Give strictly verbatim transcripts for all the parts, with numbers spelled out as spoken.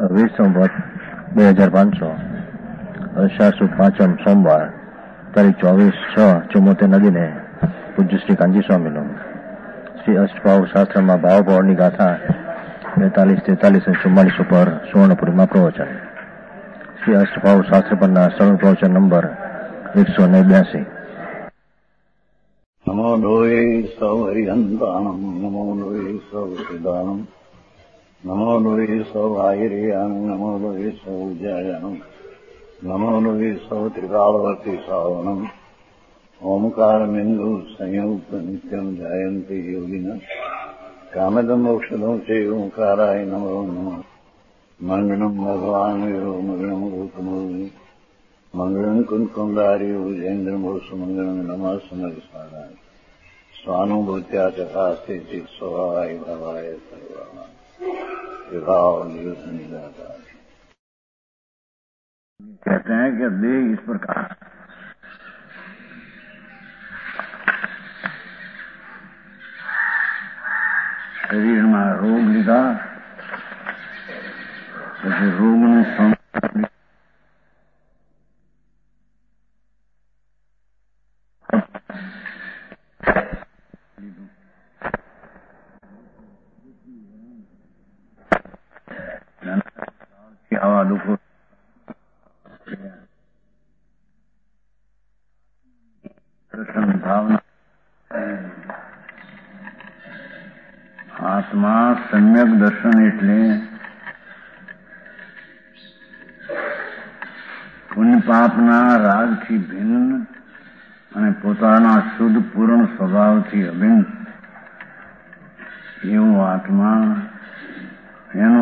વીસ સંવત બે હજાર પાંચસો અષાઢ સુદ પાંચમ સોમવાર તારીખ ચોવીસ છ ચુમ્મોતેર નદીને પૂજ્ય શ્રી કાંજી સ્વામીનું શ્રી અષ્ટભાવ શાસ્ત્રમાં ભાવભાવની ગાથા બેતાલીસ તેતાલીસ અને ચુમ્માલીસ ઉપર સુવર્ણપુરીમાં પ્રવચન. શ્રી અષ્ટભાવ શાસ્ત્ર પરના સરળ પ્રવચન નંબર એકસો ને બ્યાસી. નમો લોહે સૌ હરિહંતાણમ નમો લોહે સૌ સિદાનમ નમો લોહે સૌ આયર્યાણમ નમો લોહે સૌ જયાણમ નમો લોહે સૌ ત્રિકાળવર્તી સાવણમ ઓમકાર બિંદુ સંયુક્ત નિત્યમ જાયંતિ યોગિન કામદમ મોક્ષદમ છે ઓંકારાય નમો નમઃ. મંગળમ ભગવાન વીરો મંગળમ રૂપમોહિ મંગળમ કુંકુંદારી ઉજેન્દ્રમોષ મંગળમ નમઃ સમર્થાય स्वानुभूत्या चकास्ते चित स्वभावाय भवाय सर्वः विभाव निदाता. कहते हैं कि देह इस प्रकार शरीर में रोग લીધા પછી રોગનું આવા દુઃખો ભાવના આત્મા સમ્યક દર્શન એટલે પુણ્ય પાપના રાગથી ભિન્ન અને પોતાના શુદ્ધ પૂર્ણ સ્વભાવથી અભિન્ન એવો આત્મા એનો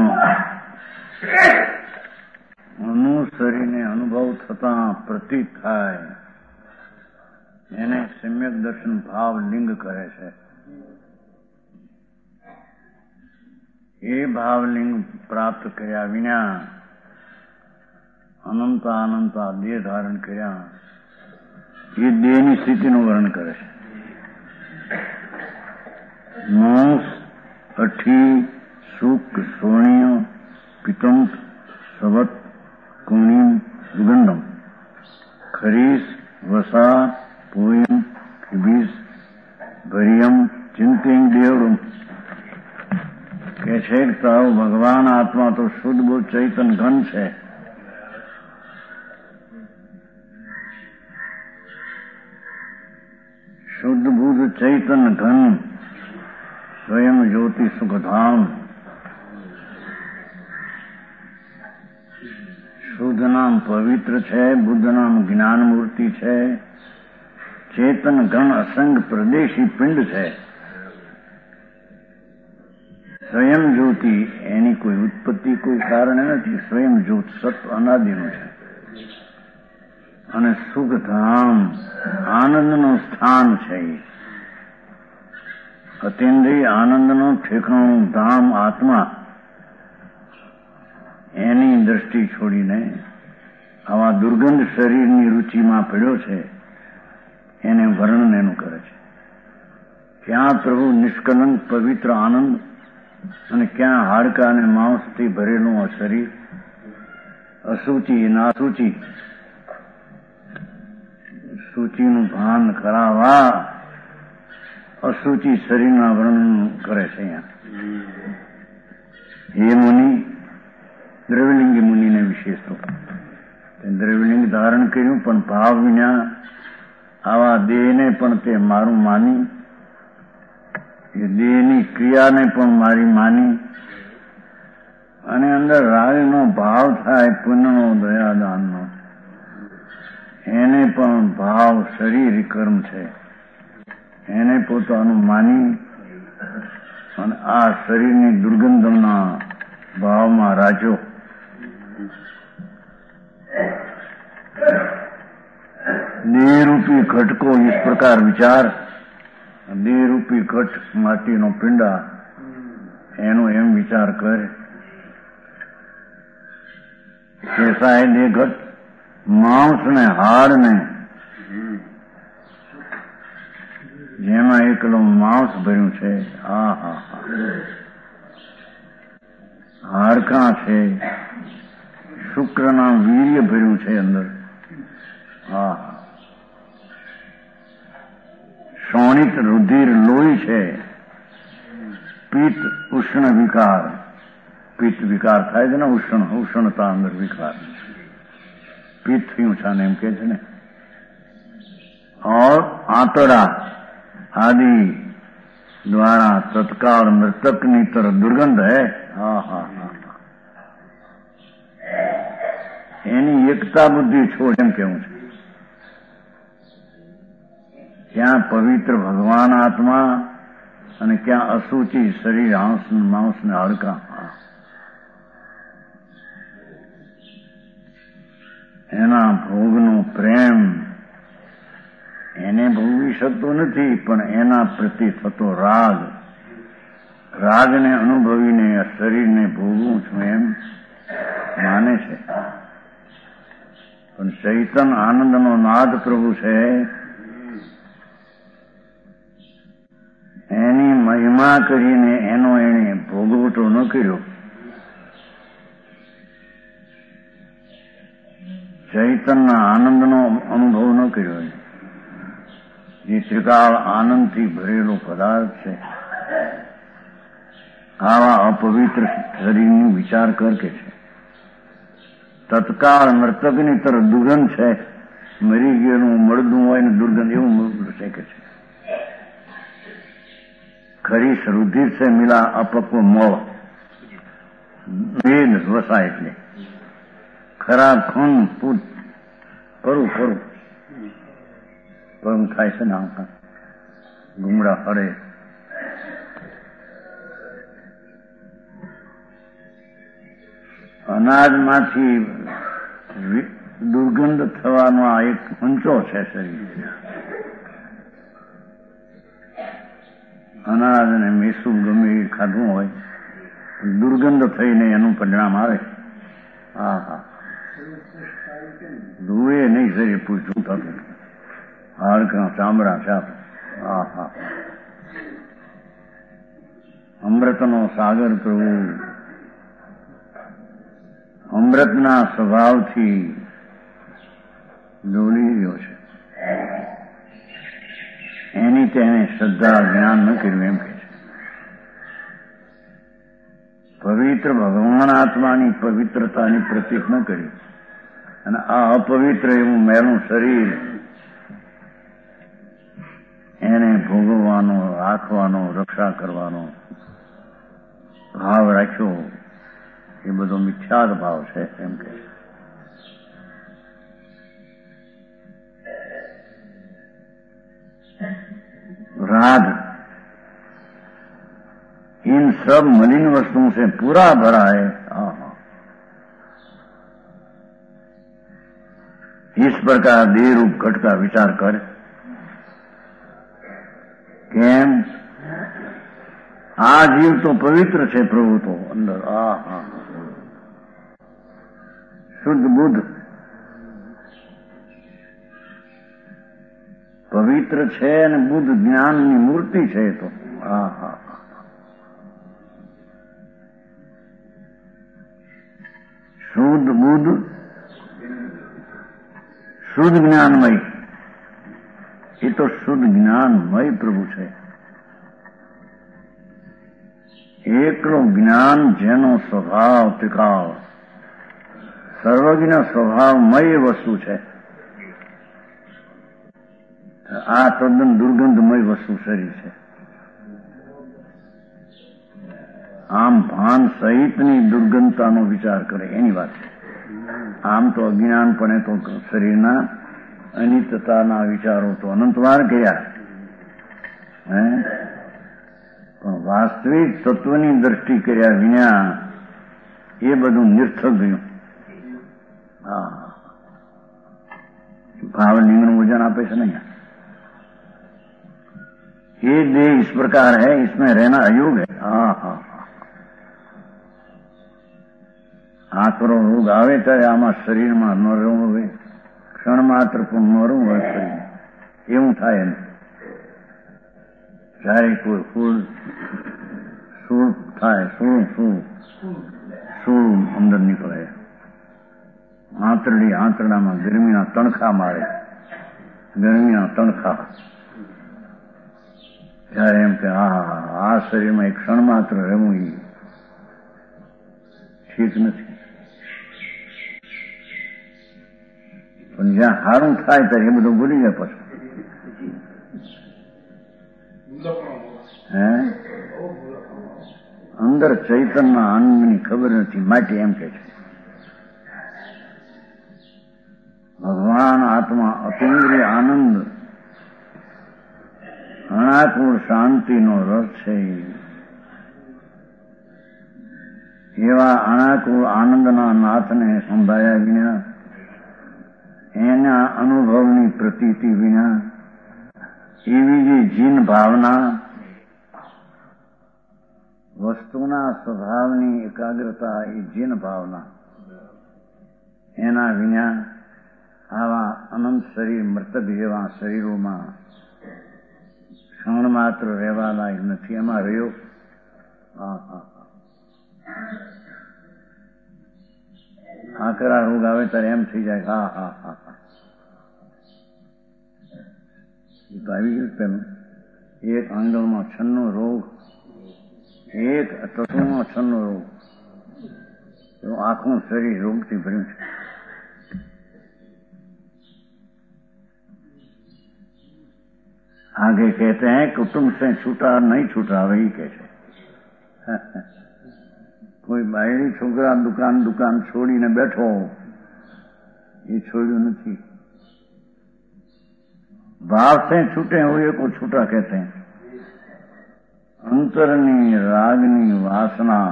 અનુસરીને અનુભવ થતા પ્રતીત થાય એને સમ્યક દર્શન ભાવ લિંગ કહે છે. એ ભાવલિંગ પ્રાપ્ત કર્યા વિના અનંત અનંત દેહ ધારણ કર્યા એ દેહની સ્થિતિનું વર્ણન કરે છે. માંસ, અઠી, શુક, સોણીય, પિતંત, સવત, કુણીમ, સુગંધમ, ખરીસ, વસા, પોયમ, ખીબીસ, ભરિયમ, ચિંતિંગ, દેવડું કે છે તાવ ભગવાન આત્મા તો શુદ્ધ બુદ્ધ ચૈતન ઘન છે. શુદ્ધ બુદ્ધ ચૈતન ઘન સ્વયં જ્યોતિ સુખધામ. શુદ્ધ નામ પવિત્ર છે, બુદ્ધ નામ જ્ઞાન મૂર્તિ છે, ચેતન ઘન અસંગ પ્રદેશી પિંડ છે. સ્વયં જ્યોતિ એની કોઈ ઉત્પત્તિ કોઈ કારણ નથી. સ્વયં જ્યોત સત અનાદિનું છે અને સુખધામ આનંદનું સ્થાન છે. અતિન્દ્રિય આનંદનું ઠેકાણું ધામ આત્મા એની દ્રષ્ટિ છોડીને આવા દુર્ગંધ શરીરની રુચિમાં પડ્યો છે એને વર્ણન એનું કરે છે. ક્યાં પ્રભુ નિષ્કલંક પવિત્ર આનંદ અને ક્યાં હાડકા અને માંસથી ભરેલું આ શરીર, અસૂચિ નાસૂચિ. સૂચિનું ભાન કરાવવા અસૂચિ શરીરના વર્ણન કરે છે. અહીંયા એ મુનિ દ્રવ્યલિંગી મુનિને વિશેષ તો દ્રવ્યલિંગ ધારણ કર્યું પણ ભાવ વિના આવા દેહને પણ તે મારું માની, એ દેહની ક્રિયાને પણ મારી માની અને અંદર રાગનો ભાવ થાય પુણ્યનો દયાદાનનો એને પણ ભાવ શરીર કર્મ છે એને પોતાનું માની અને આ શરીરની દુર્ગંધના ભાવમાં રાજો. દેહરૂપી ઘટકો इस प्रकार विचार. દેહરૂપી ઘટ માટીનો પિંડા એનો એમ વિચાર કરે कैसा है देह घट માંસ ને હાડ ને જેમાં એકલું માંસ ભર્યું છે. આ હા હા હાડકાં છે, શુક્રના વીર્ય ભર્યું છે અંદર. હા, શોણિત રુધિર લોહી છે. પિત્ત ઉષ્ણ વિકાર, પિત્ત વિકાર થાય છે ને, ઉષ્ણ ઉષ્ણતા અંદર વિકાર, પિત્ત થયું છે એમ કે છે ને. और आंतड़ा आदि द्वारा तत्काल मृतक ની તરફ દુર્ગંધ હૈ. હા હા હા, એની એકતા બુદ્ધિ છોડ એમ કેવું છે. ક્યાં પવિત્ર ભગવાન આત્મા અને ક્યાં અસુચિ શરીર, માંસ માંસ ને હાડકા. એના ભોગનો પ્રેમ એને ભોગવી શકતો નથી, પણ એના પ્રતિ થતો રાગ, રાગને અનુભવીને આ શરીરને ભોગવું છું એમ માને છે. પણ ચૈતન આનંદનો નાદ પ્રભુ છે, એની મહિમા કરીને એનો એને ભોગવટો ન કર્યો. ચૈતનના આનંદનો અનુભવ ન કર્યો. જે ત્રિકાળ આનંદથી ભરેલો પદાર્થ છે, આવા અપવિત્ર શરીરનો વિચાર કર કે છે. તત્કાળ મૃતકની તરફ દુર્ગંધ છે. મરી ગયેલું મળદું હોય ને દુર્ગંધ એવું છે કે છે. ખરી રુધિર છે મિલા અપક્વ મોળ, વેદ વસાય એટલે ખરાબ ખૂન પૂત કરું કરું પરમ થાય છે ને. આંખા ગુમડા ફરે. અનાજમાંથી દુર્ગંધ થવાનો આ એક ઊંચો છે શરીર. અનાજ અને મેસું ગમે એ ખાધું હોય, દુર્ગંધ થઈને એનું પરિણામ આવે. હા હા, ધુએ નહીં શરીર પૂછવું થતું, હાડકા ચામડા છાપ. હા હા, અમૃતનો સાગર પ્રભુ અમૃતના સ્વભાવથી ડોલી રહ્યો છે. એની તેને શ્રદ્ધા જ્ઞાન ન કર્યું એમ કે છે. પવિત્ર ભગવાન આત્માની પવિત્રતાની પ્રતીક ન કરી અને આ અપવિત્ર એવું મેલું શરીર એને ભોગવવાનો, રાખવાનો, રક્ષા કરવાનો ભાવ રાખ્યો. એ બધો મિથ્યાદ ભાવ છે એમ કે. राग इन सब मलिन वस्तुओं से पूरा भरा है. इस प्रकार देह रूप घट का विचार कर. કેમ? આ જીવ તો પવિત્ર છે પ્રભુ તો અંદર. આ હા, શુદ્ધ બુદ્ધ પવિત્ર છે અને બુદ્ધ જ્ઞાનની મૂર્તિ છે. તો હા હા, શુદ્ધ બુદ્ધ, શુદ્ધ જ્ઞાનમય. એ તો શુદ્ધ જ્ઞાનમય પ્રભુ છે. એકલો જ્ઞાન જેનો સ્વભાવ ત્રિકાળ સર્વજ્ઞ સ્વભાવમય વસ્તુ છે. આ તદ્દન દુર્ગંધમય વસ્તુ શરીર છે. આમ ભાન સહિતની દુર્ગંધતાનો વિચાર કરે એની વાત છે. આમ તો અજ્ઞાનપણે તો શરીરના અનિત્યતાના વિચારો તો અનંતવાર ગયા, હે પણ વાસ્તવિક તત્વની દ્રષ્ટિ કર્યા વિના એ બધું નિર્થક ગયું. હા, ભાવલિંગનું વજન આપે છે ને. ये देह इस प्रकार है, इसमें रहना अयोग है. हाँ हाँ, આકરો રોગ આવે ત્યારે આમાં શરીરમાં ન રહેવું હોય, ક્ષણ માત્ર પણ ન રહેવું હોય શરીર, એવું થાય ને. જ્યારે કોઈ ફૂલ સૂળ થાય, સૂળ સૂળ સૂળ અંદર નીકળે, આંતરડી આંતરડામાં ગરમીના તણખા મારે, ગરમીના તણખા. ત્યારે એમ કે હા આ શરીરમાં એક ક્ષણ માત્ર રહેવું એ ઠીક નથી. પણ જ્યાં સારું થાય ત્યારે એ બધું ભૂલી જાય પછી. હે અંદર ચૈતન્યના આનંદની ખબર નથી માટે એમ કે છે ભગવાન આત્મા અતિન્દ્રિય આનંદ અણાકુળ શાંતિનો રસ છે. એવા અણાકુળ આનંદના નાથને સંભાળ્યા વિના, એના અનુભવની પ્રતીતિ વિના, એવી જે જીન ભાવના, વસ્તુના સ્વભાવની એકાગ્રતા, એ જીન ભાવના, એના વિના આવા અનંત શરીર મૃતક જેવા શરીરોમાં ક્ષણ માત્ર રહેવા લાયક નથી. એમાં રહ્યો હા હા આકરા રોગ આવે ત્યારે એમ થઈ જાય હા હા હા હા એ તો આવી ગયું પેલું એક આંગળમાં છન્નો રોગ, એક ટસુમાં છન્નો રોગ, આખું શરીર રોગથી ભર્યું છે. आगे कहते हैं कुटुंब से छूटा नहीं छूटा, वही कहते કોઈ બાયડી છોકરા દુકાન દુકાન છોડીને બેઠો એ છોડ્યું નથી. भाव से छूटे हुए को छूटा कहते हैं. અંતરની રાગની વાસના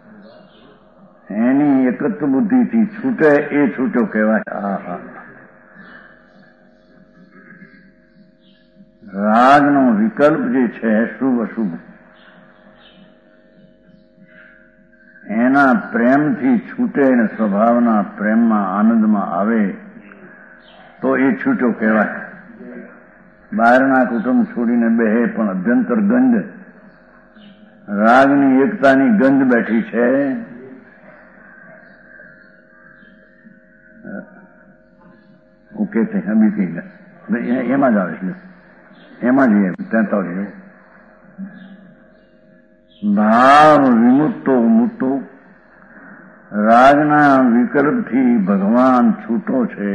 એની એકત્વ બુદ્ધિથી છૂટે એ છૂટ્યો કહેવાય. હા હા રાગનો વિકલ્પ જે છે શુભ અશુભ, એના પ્રેમથી છૂટે ને સ્વભાવના પ્રેમમાં આનંદમાં આવે તો એ છૂટ્યો કહેવાય. બહારના કુટુંબ છોડીને બેહે પણ અભ્યંતર ગંધ, રાગની એકતાની ગંધ બેઠી છે. ઓકે તે હમી કઈ એમાં જ આવે છે, એમાં જ તેતાળીસ ભાવ વિમુક્તો મુક્તો, રાગના વિકલ્પથી ભગવાન છૂટો છે.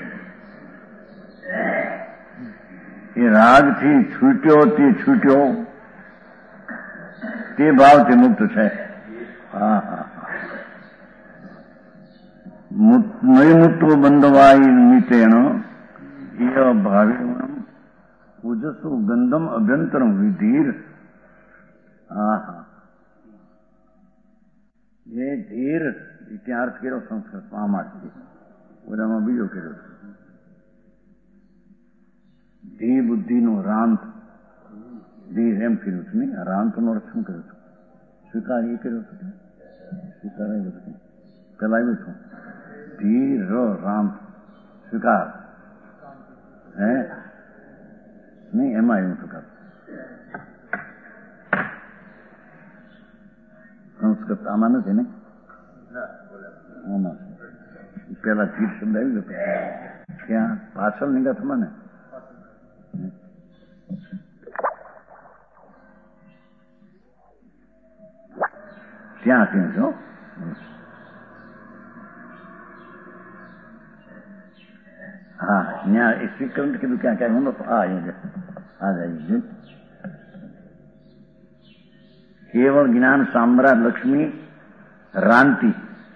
એ રાગથી છૂટ્યો તે છૂટ્યો તે ભાવથી મુક્ત છે. હા હા નૈમુક્તો બંધવાઈ નિમિત્તેણ ઇહ ભાવિણમ પૂજસુ ગંધમ અભ્યંતરમ વિધીર. હા હા એ ધીર ત્યાં અર્થ કર્યો સંસ્કૃતમાં માટે, બધામાં બીજો કર્યો. ધી બુદ્ધિનો રાંત, ધીર એમ કર્યું છે નહીં, રાંતનો અર્થ શું કર્યો છું? સ્વીકાર એ કર્યો છો, સ્વીકાર આવ્યો છું પેલા આવ્યું છું. ધીર રાંત સ્વીકાર હે નહીં, એમાં આવ્યું સ્વીકાર. સંસ્કૃત આમાં નથી ને, આમાં પેલા ધીર શબ્દ આવી ગયો ક્યાં પાછળ નિગાથમાં ને. ત્યાં ત્યાં છો હા ત્યાં એ સ્વીકરણ કીધું ક્યાં ક્યાં હું હા આ જાય કેવળ જ્ઞાન સામ્રાટ લક્ષ્મી રાંતિ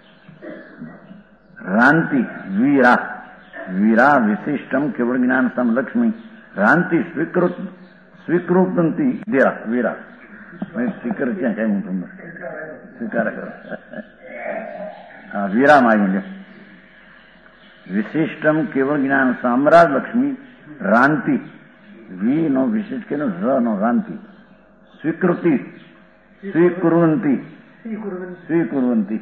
રાંતિ વીરા વીરા વિશિષ્ટમ કેવળ જ્ઞાન સામ લક્ષ્મી રાંતિ સ્વીકૃત સ્વીકૃતંતી વીરા વીરા સ્વીકર ક્યાં કઈ હું તમને સ્વીકાર કરો હા વીરામાં આવી વિશિષ્ટમ કેવળ જ્ઞાન સામ્રાટ લક્ષ્મી રાંતિ વી નો વિશિષ્ટ કે ર નો રાંતિ સ્વીકૃતિ સ્વીકુર્વંતી સ્વીકુર્વંતી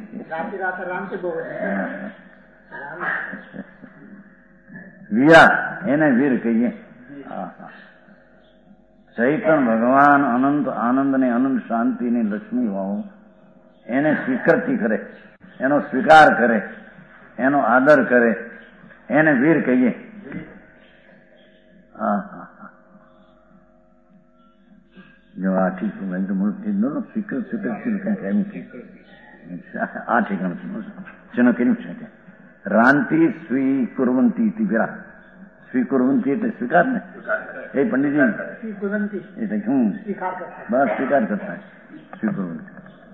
વીરા એને વીર કહીએ. ચૈતન ભગવાન અનંત આનંદ ને અનંત શાંતિ ની લક્ષ્મી હોવ એને સ્વીકૃતિ કરે, એનો સ્વીકાર કરે એનો આદર કરે એને વીર કહીએ. હા હા હા જો આ ઠીક સ્વીકૃત સ્વીકૃત એમ આ ઠીકાણું જેનો કેવું છે રાંતિ સ્વીકુર્વંતી વિરા સ્વીકુર્વંતી એટલે સ્વીકાર ને એ પંડિતજી એટલે હું બસ સ્વીકાર કરતા સ્વીકુર્વંતી.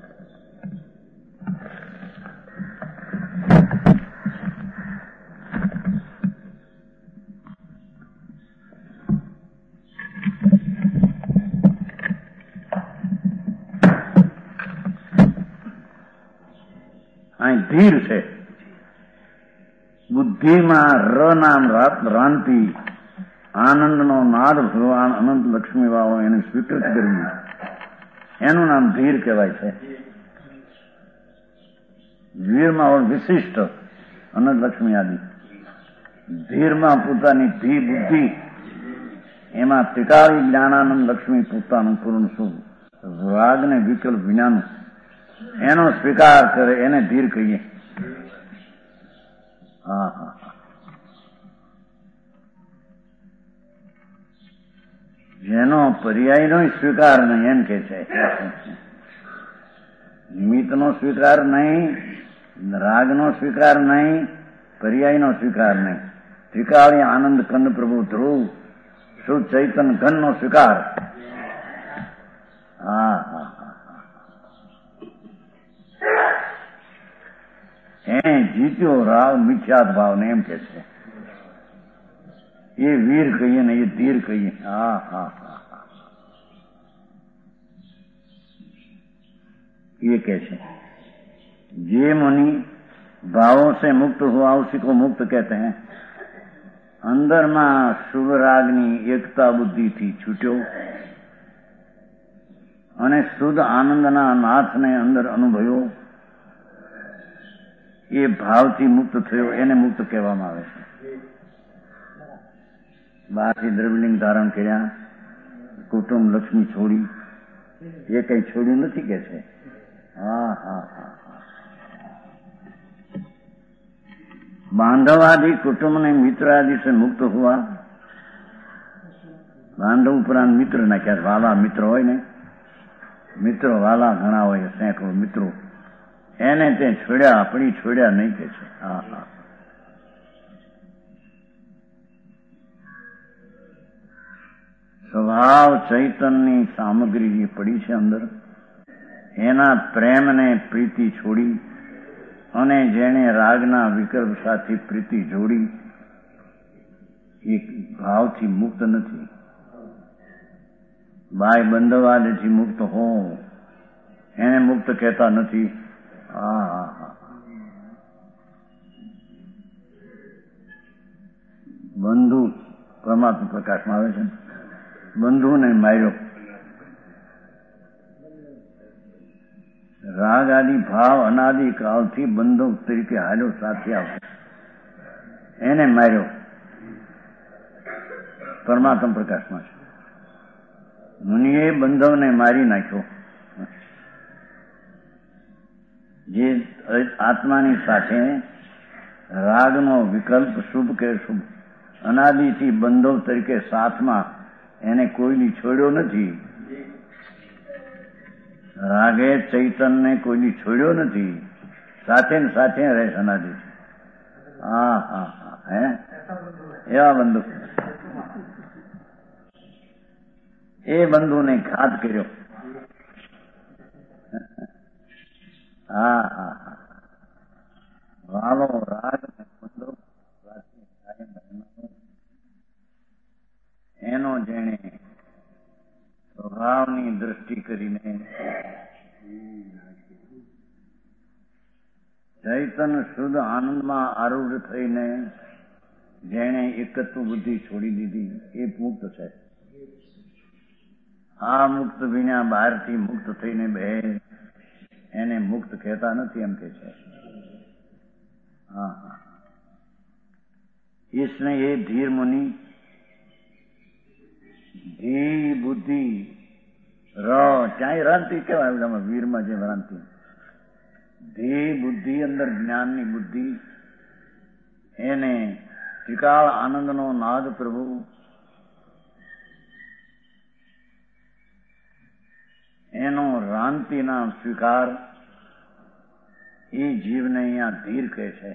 અહીં ધીર છે. બુદ્ધિમાં ર નામ રાંતિ આનંદનો નાદ ભગવાન અનંત લક્ષ્મી વાળો એને સ્વીકૃત કરવી એનું નામ ધીર કહેવાય છે. વીરમાં વિશિષ્ટ અનંત લક્ષ્મી આદિ. ધીરમાં પોતાની ધી બુદ્ધિ એમાં ત્રિકાળી જ્ઞાનાનંદ લક્ષ્મી પોતાનું પૂર્ણ શુભ રાગને વિકલ્પ વિનાનું એનો સ્વીકાર કરે એને ધીર કહીએ. હા હા જેનો પર્યાયનો સ્વીકાર નહીં એમ કે છે. નિમિત્તનો સ્વીકાર નહીં, રાગનો સ્વીકાર નહીં, પર્યાયનો સ્વીકાર નહીં. ત્રિકાળી આનંદ કંદ પ્રભુ ધ્રુવ શુદ્ધ ચૈતન ઘનનો સ્વીકાર. હા હા એ જીત્યો રાવ મિથ્યાત ભાવને એમ કે છે. એ વીર કહીએ ને એ ધીર કહીએ. હા હા હા ये कैसे ये मुनि भावों से मुक्त हुआ उसी को मुक्त कहते हैं. अंदर में शुभ रागनी एकता बुद्धि थी छूट्यो અને શુદ્ધ આનંદના નાથને અંદર અનુભવ્યો એ ભાવથી મુક્ત થયો એને મુક્ત કહેવામાં આવે છે. બહારથી દ્રવ્યલિંગ ધારણ કર્યા, કુટુંબ લક્ષ્મી છોડી, એ કઈ છોડ્યું નથી કે છે. હા હા હા बांधव आदि कुटुंब ने मित्र आदि से मुक्त हुआ. बांधव उपरांत मित्र नाख्या वाला मित्र હોય ને મિત્રો વાલા ઘણા હોય સેંકડો મિત્રો એને તે છોડ્યા આપણી છોડ્યા નહીં કે છે. હા હા સ્વભાવ ચૈતનની સામગ્રી જે પડી છે અંદર એના પ્રેમને પ્રીતિ છોડી અને જેણે રાગના વિકલ્પ સાથે પ્રીતિ જોડી એ ભાવથી મુક્ત નથી. બાય બંધવાદથી મુક્ત હો એને મુક્ત કહેતા નથી. હા હા હા બંધુ પરમાત્મા પ્રકાશમાં આવે છે. બંધુને માર્યો. રાગ આદિ ભાવ અનાદિ કાળથી બંધુ તરીકે હાલ્યો સાથે આવશે એને માર્યો. પરમાત્મા પ્રકાશમાં છે. મુનિએ બંધવને મારી નાખ્યો. જે આત્માની સાથે રાગનો વિકલ્પ શુભ કે શુભ અનાદિથી બંધવ તરીકે સાથમાં એને કોઈની છોડ્યો નથી. રાગે ચૈતનને કોઈની છોડ્યો નથી. સાથે ને સાથે રહે અનાદિ. હા હા હા હે એવા બંધુ એ બંધુને ઘાત કર્યો. હા હા હા વાલો રાગ ને બંધુ એનો જેણે સ્વભાવની દ્રષ્ટિ કરીને ચૈતન શુદ્ધ આનંદમાં આરૂઢ થઈને જેણે એકત્વ બુદ્ધિ છોડી દીધી એ મુક્ત છે. આ મુક્ત વિના બહારથી મુક્ત થઈને બે એને મુક્ત કહેતા નથી એમ કે છે. હા હા इसने ये धीर मुनि ધી બુદ્ધિ ર ક્યાંય રાંતિ કેવાય વીરમાં જે રાંતિ ધી બુદ્ધિ અંદર જ્ઞાનની બુદ્ધિ એને ત્રિકાળ આનંદનો નાદ પ્રભુ એનો રાંતિના સ્વીકાર એ જીવને અહીંયા ધીર કહે છે.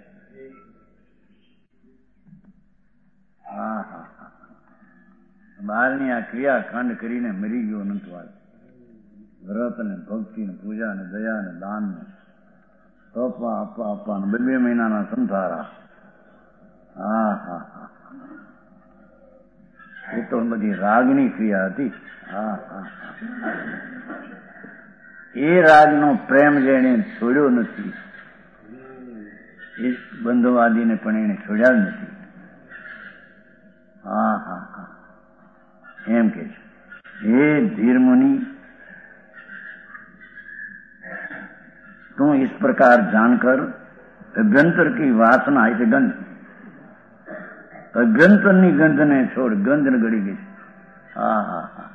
હા હા હા બહારની આ ક્રિયાકાંડ કરીને મરી ગયો અનંતવાદ. વ્રત ને ભક્તિ ને પૂજા ને દયા ને દાન ને તપવા આપવા આપવા બે બે મહિનાના સંસારા. હા હા હા એ તો બધી રાગની ક્રિયા હતી. હા હા એ રાગનો પ્રેમ જેને છોડ્યો નથી એ બંધવાદીને પણ એને છોડ્યા જ નથી. હા હા હા એમ કે છે હે ધીર मुनि तू इस प्रकार जानकर अभ्यंतर की वासना आई गंध અભ્યંતરની ગંધને છોડ. ગંધ ને ગળી ગઈ. હા હા હા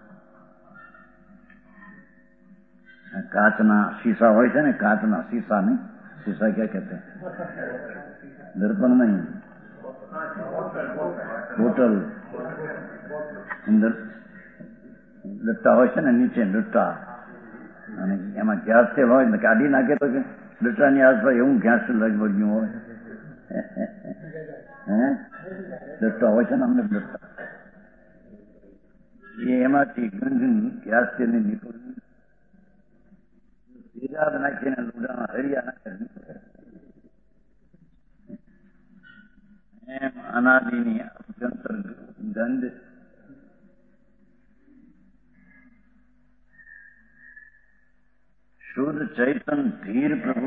કાચના શીશા હોય છે ને, કાચના શીશા ને શીશા ક્યાં કહેते हैं? દર્પણ નહીં, બોટલ અંદર લટ્ટા હોય છે ને, નીચે લટ્ટા અને એમાં ગેસ તેલ હોય ને કાઢી નાખે તો લટ્ટાની આસપાસ એવું ગેસ લગભગ હોય. હે લટ્ટા હોય છે ને અમને લટ્ટા એ એમાંથી ગંધ ગેસ તેલની નીકળવી તેજાબ નાખીને લુડામાં હરિયા નાખે એમ અનાદિની અભ્યંતર ગંધ શુદ્ધ ચૈતન ધીર પ્રભુ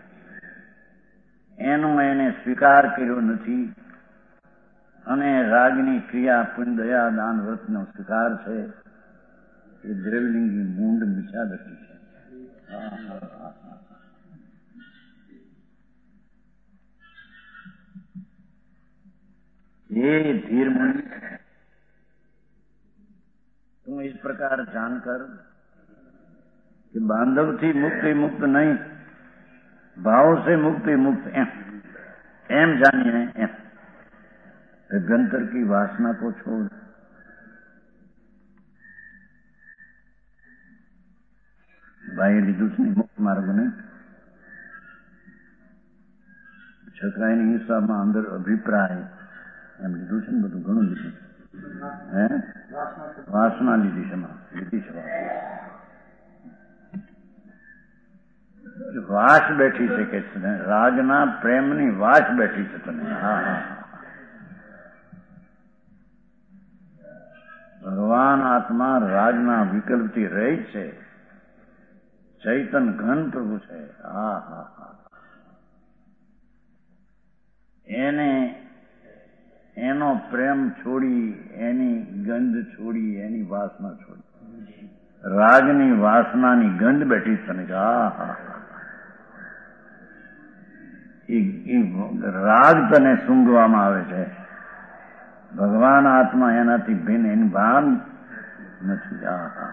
એનો એને સ્વીકાર કર્યો નથી અને રાગની ક્રિયા પુણ્ય દયા દાન વ્રતનો સ્વીકાર છે. એ દ્રવલિંગી મૂંડ મિછા દર્શી છે. ये धीर मुनि तुम इस प्रकार जानकर कि बांधव थी मुक्त मुक्त नहीं, भाव से मुक्त मुक्त एम एम जानिए एम अभ्यंतर की वासना को छोड़ બાહ્ય લીધું છે ને મુક્ત માર્ગ નહીં. છકરાઈની હિસાબમાં અંદર અભિપ્રાય એમ લીધું છે ને બધું ઘણું લીધું. હે વાસના લીધી છે લીધી છે વાસ બેઠી છે કે છે રાગના પ્રેમની વાસ બેઠી છે તને. હા હા ભગવાન આત્મા રાજના વિકલ્પથી રહી છે. ચૈતન ઘન પ્રભુ છે. હા હા હા એને એનો પ્રેમ છોડી એની ગંધ છોડી એની વાસના છોડી રાગની વાસનાની ગંધ બેઠી તને. હા હા રાગ તને સૂંઘવામાં આવે છે. ભગવાન આત્મા એનાથી ભિન્ન એની ભાન નથી. હા હા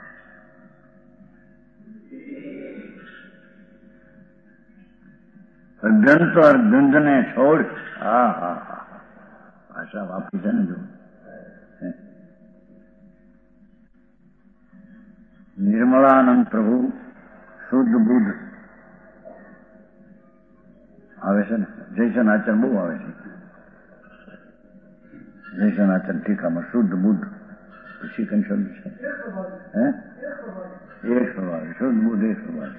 અભ્યંતર ગંધને છોડ. હા હા હા ભાષા વાપરી છે ને જો નિર્મળાનંદ પ્રભુ શુદ્ધ બુદ્ધ આવે છે ને. જયસનાચર બહુ આવે છે. જયસનાચર ટીકામાં શુદ્ધ બુદ્ધ પછી કઈ શબ્દ છે હે એક સ્વભાવ શુદ્ધ બુદ્ધ એક સ્વભાવ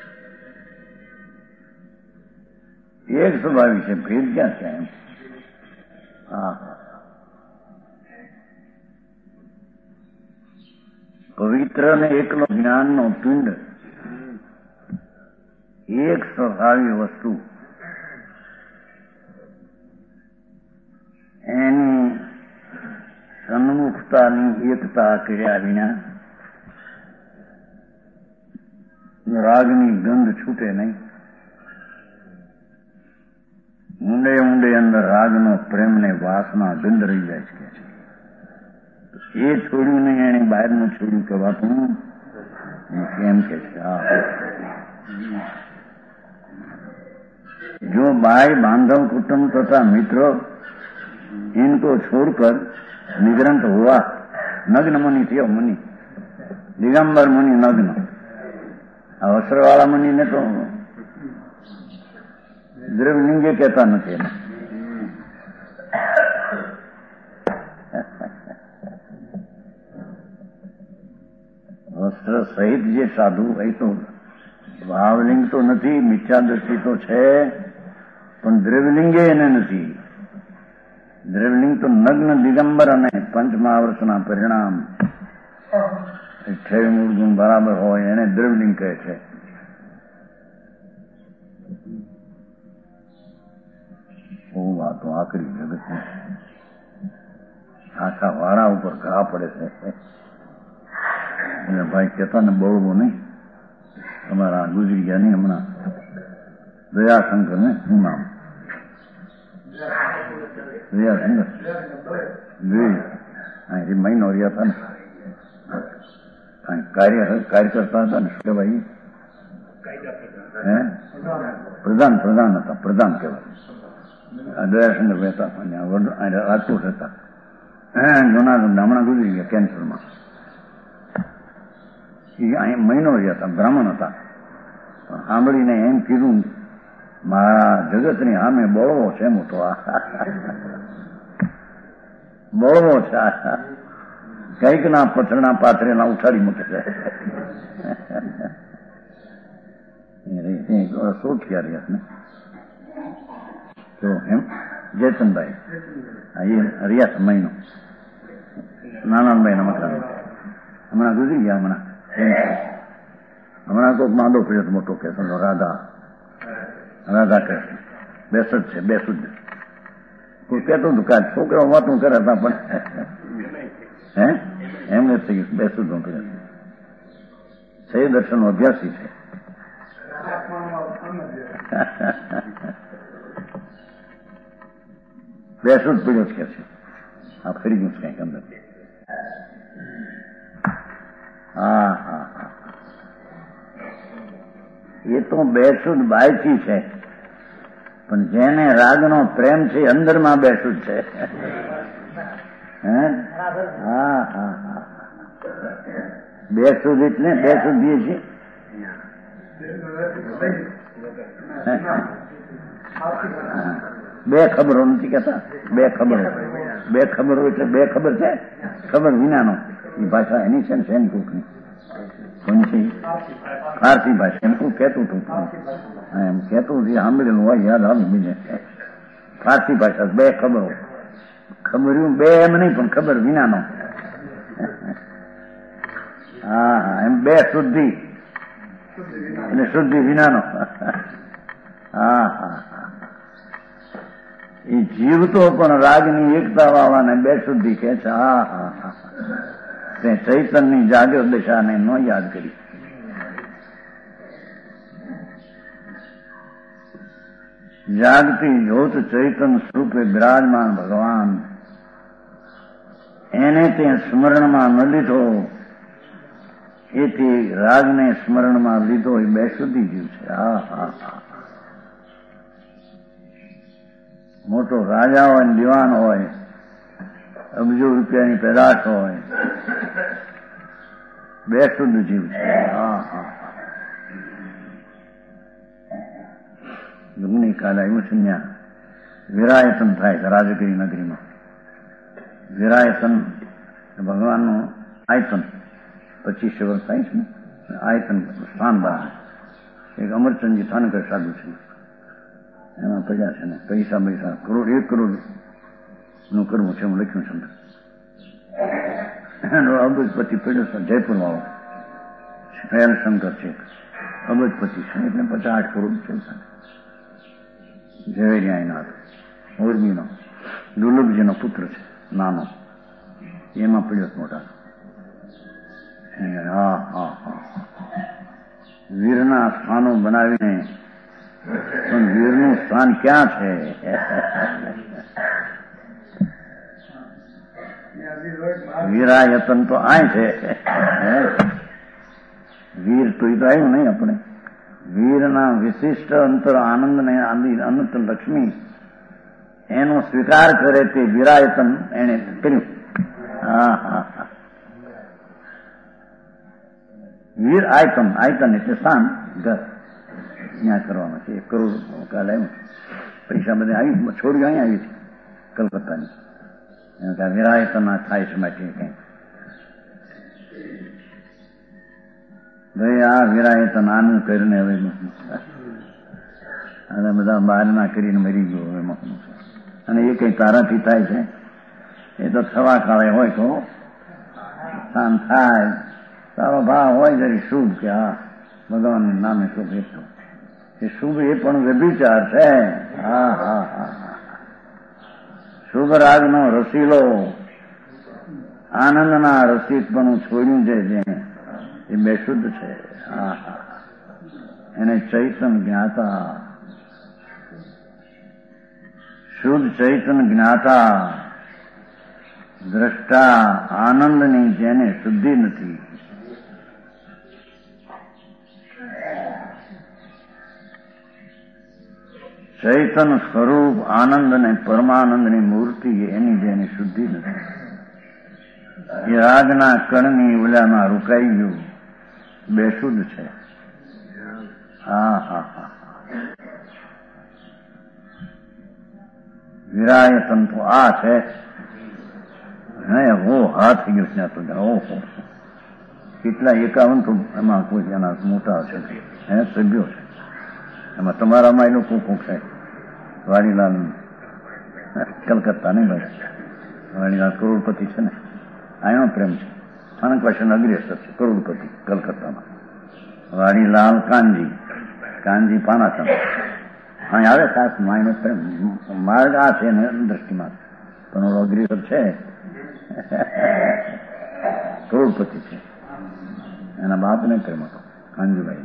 એક સ્વભાવી છે. ભેદ ક્યાં છે એમ. હા પવિત્ર ને એકલો જ્ઞાનનો પિંડ એક સ્વભાવી વસ્તુ એની સન્મુખતાની એકતા કર્યા વિના રાગની ગંધ છૂટે નહીં. ઊંડે ઊંડે અંદર રાગનો પ્રેમ ને વાસના ગંધ રહી જાય છે. એ છોડ્યું નહીં એને બહારનું છોડ્યું કે બાપુ કેમ કે છે. જો जो भाई बांधव कुटुंब तथा मित्रों इनको छोड़कर निग्रंथ हुआ, नग्न मुनि थे मुनि, दिगंबर मुनि नग्न, अवसर वाला मुनि ने तो द्रव्यलिंगे कहता नहीं। વસ્ત્ર સહિત જે સાધુ એ તો ભાવલિંગ તો નથી, મિથ્યા દ્રષ્ટિ તો છે, પણ દ્રવ્યલિંગે એને નથી. દ્રવ્યલિંગ તો નગ્ન દિગંબર અને પંચ મહાવર્ષના પરિણામ અઠ્યાવીસ મૂળ ગુણ બરાબર હોય એને દ્રવ્યલિંગ કહે છે. બહુ વાતો આકરી જગતની આખા વાળા ઉપર ઘા પડે છે. એટલે ભાઈ કહેતા ને બળવો નહીં, તમારા ગુજરી ગયા નહીં હમણાં દયાશંકર ને શું નામ દયાશંકર જોઈ મહિનો રહ્યા હતા ને કાર્ય કાર્ય કરતા હતા ને શું કહેવાય હે પ્રધાન પ્રધાન હતા પ્રધાન કહેવાય. દયાશંકર રહેતા હતા રાજકોટ હતા. જુનાગઢ હમણાં ગુજરી ગયા કેન્સરમાં. અહીં મહિનો રહ્યા હતા, બ્રાહ્મણ હતા. પણ સાંભળીને એમ કીધું મારા જગતની સામે બળવો છે મોટો, બળવો છે કઈક ના પથરના પાથરેલા ઉઠાડી મૂકે છે. સોઠિયા રહ્યા ને તો એમ જયચંદભાઈ એ રહ્યા મહિનો નાનાભાઈ ના મકાન હમણાં ગુજરી ગયા. હમણાં હમણાં કોઈક માંદો પડ્યો મોટો કે રાધા રાધા કૃષ્ણ બેસુદ છે બેસુદ. કોઈ કહેતું હતું કાંઈ છોકરાઓ વાતું કરે હતા પણ હે એમને થઈ ગયું બેસુદ નો પડ્યો છે. દર્શન નો અભ્યાસી છે. બેસુદ પડ્યો જ કે છે. આ ફરી ગયું છે કઈક અંદર. હા હા હા એ તો બેસુદ બાયથી છે, પણ જેને રાગનો પ્રેમ છે અંદરમાં બેસુદ છે. હે હા હા હા બેસુદ એટલે બેસુદ દઈએ છીએ. બે ખબરો નથી કેતા, બે ખબરો. બે ખબરો એટલે બે ખબર છે, ખબર વિનાનો. એ ભાષા એની છે ને સેન કુકની કોની ફારસી ભાષા. એમ કોઈ કહેતું હતું એમ કહેતું હતું સાંભળેલું હોય યાદ આવે બીજે. ફારસી ભાષા બે ખબરો. ખબર્યું બે એમ નહીં પણ ખબર વિનાનો. હા હા એમ બે શુદ્ધિ એટલે શુદ્ધિ વિનાનો. હા હા હા એ જીવતો પણ રાગની એકતા વાળાને બે શુદ્ધિ કે છે. હા હા હા તે ચૈતનની જાગ્રત દશાને ન યાદ કરી. જાગતી જ્યોત ચૈતન સ્વરૂપે બિરાજમાન ભગવાન એને તે સ્મરણમાં ન લીધો, એથી રાગને સ્મરણમાં લીધો એ બે શુદ્ધિ જીવ છે. હા હા હા મોટો રાજા હોય ને દિવાન હોય, અબજો રૂપિયાની પેદાશ હોય, બે શુદ્ધ જીવ છે. હા હા જુગની કાલ આવ્યું છે ત્યાં વિરાયતન થાય છે રાજગીરી નગરીમાં. વિરાયતન ભગવાનનું આયતન પચીસ વર્ષ થાય છે ને આયતન સ્થાન બહાર. એક અમરચંદજી થાનકર સાધુ છે એમાં પડ્યા છે ને પૈસા પૈસા કરોડ એક કરોડ નું કરવું છે. હું લખ્યું છે એનો અબજપતિ પડ્યો છે જયપુર વાળો શંકર છે અબજપતિ છે એટલે પચાસ આઠ કરોડ છે. ઝવેરિયાનાથ મોરબીનો દુર્લભજીનો પુત્ર છે નાનો, એમાં પડ્યો મોટા. હા હા હા વીરના સ્થાનો બનાવીને પણ વીરનું સ્થાન ક્યાં છે? વીરાયતન તો આ છે વીર તો એ તો આવ્યું નહીં આપણે વીરના વિશિષ્ટ અંતર આનંદને અનંત લક્ષ્મી એનો સ્વીકાર કરે તે વિરાયતન એને કર્યું. હા હા હા વીર આયતન, આયતન એટલે સ્થાન, ઘર ત્યાં કરવાનું છે. એક કરોડ કાલે પૈસા બધે આવી, છોડીઓ અહીં આવી છે કલકત્તાની. એમ કે વિરાયતન થાય છે માટે કઈ ભાઈ આ વિરાયતન આનંદ કરીને હવે અને બધા બહારના કરીને મરી ગયો હવે. અને એ કઈ તારાથી થાય છે? એ તો થવા કાળે હોય તો સ્થાન થાય. તારો ભાવ હોય જરી શુભ કે હા ભગવાન નામે શુભ, એટલું એ શુભ એ પણ વ્યભિચાર છે. હા હા હા શુભ રાગનો રસીલો આનંદના રસિકપણું છોડ્યું છે જે એ બેશુદ્ધ છે. હા હા એને ચૈતન જ્ઞાતા, શુદ્ધ ચૈતન જ્ઞાતા, દ્રષ્ટા આનંદની જેને શુદ્ધિ નથી. ચૈતન સ્વરૂપ આનંદ અને પરમાનંદની મૂર્તિ એની જેની શુદ્ધિ નથી. એ રાગના કણની ઉલામાં રોકાઈ ગયું, બેશુદ્ધ છે. હા હા હા વિરાયતન તો આ છે. હે ઓ હા થઈ ગયો ત્યાં તો ઓહો કેટલા એકાવન તો એમાં કોઈ એના મોટા છે હે સભ્યો છે. એમાં તમારામાં એનું કોક કોક છે. વાડીલાલ કલકત્તા નહીં ભાઈ, વાડીલાલ કરોડપતિ છે ને, આનો પ્રેમ છે. અનકવાશન અગ્રેસર છે કરોડપતિ કલકત્તામાં. વાડીલાલ કાનજી, કાનજી પાનાસમ અહીં આવે ખાસ માયનો પ્રેમ. માર્ગ આ છે ને દ્રષ્ટિમાં પણ ઓલો અગ્રેસર છે કરોડપતિ છે. એના બાપને પ્રેમ હતો કાનજીભાઈ.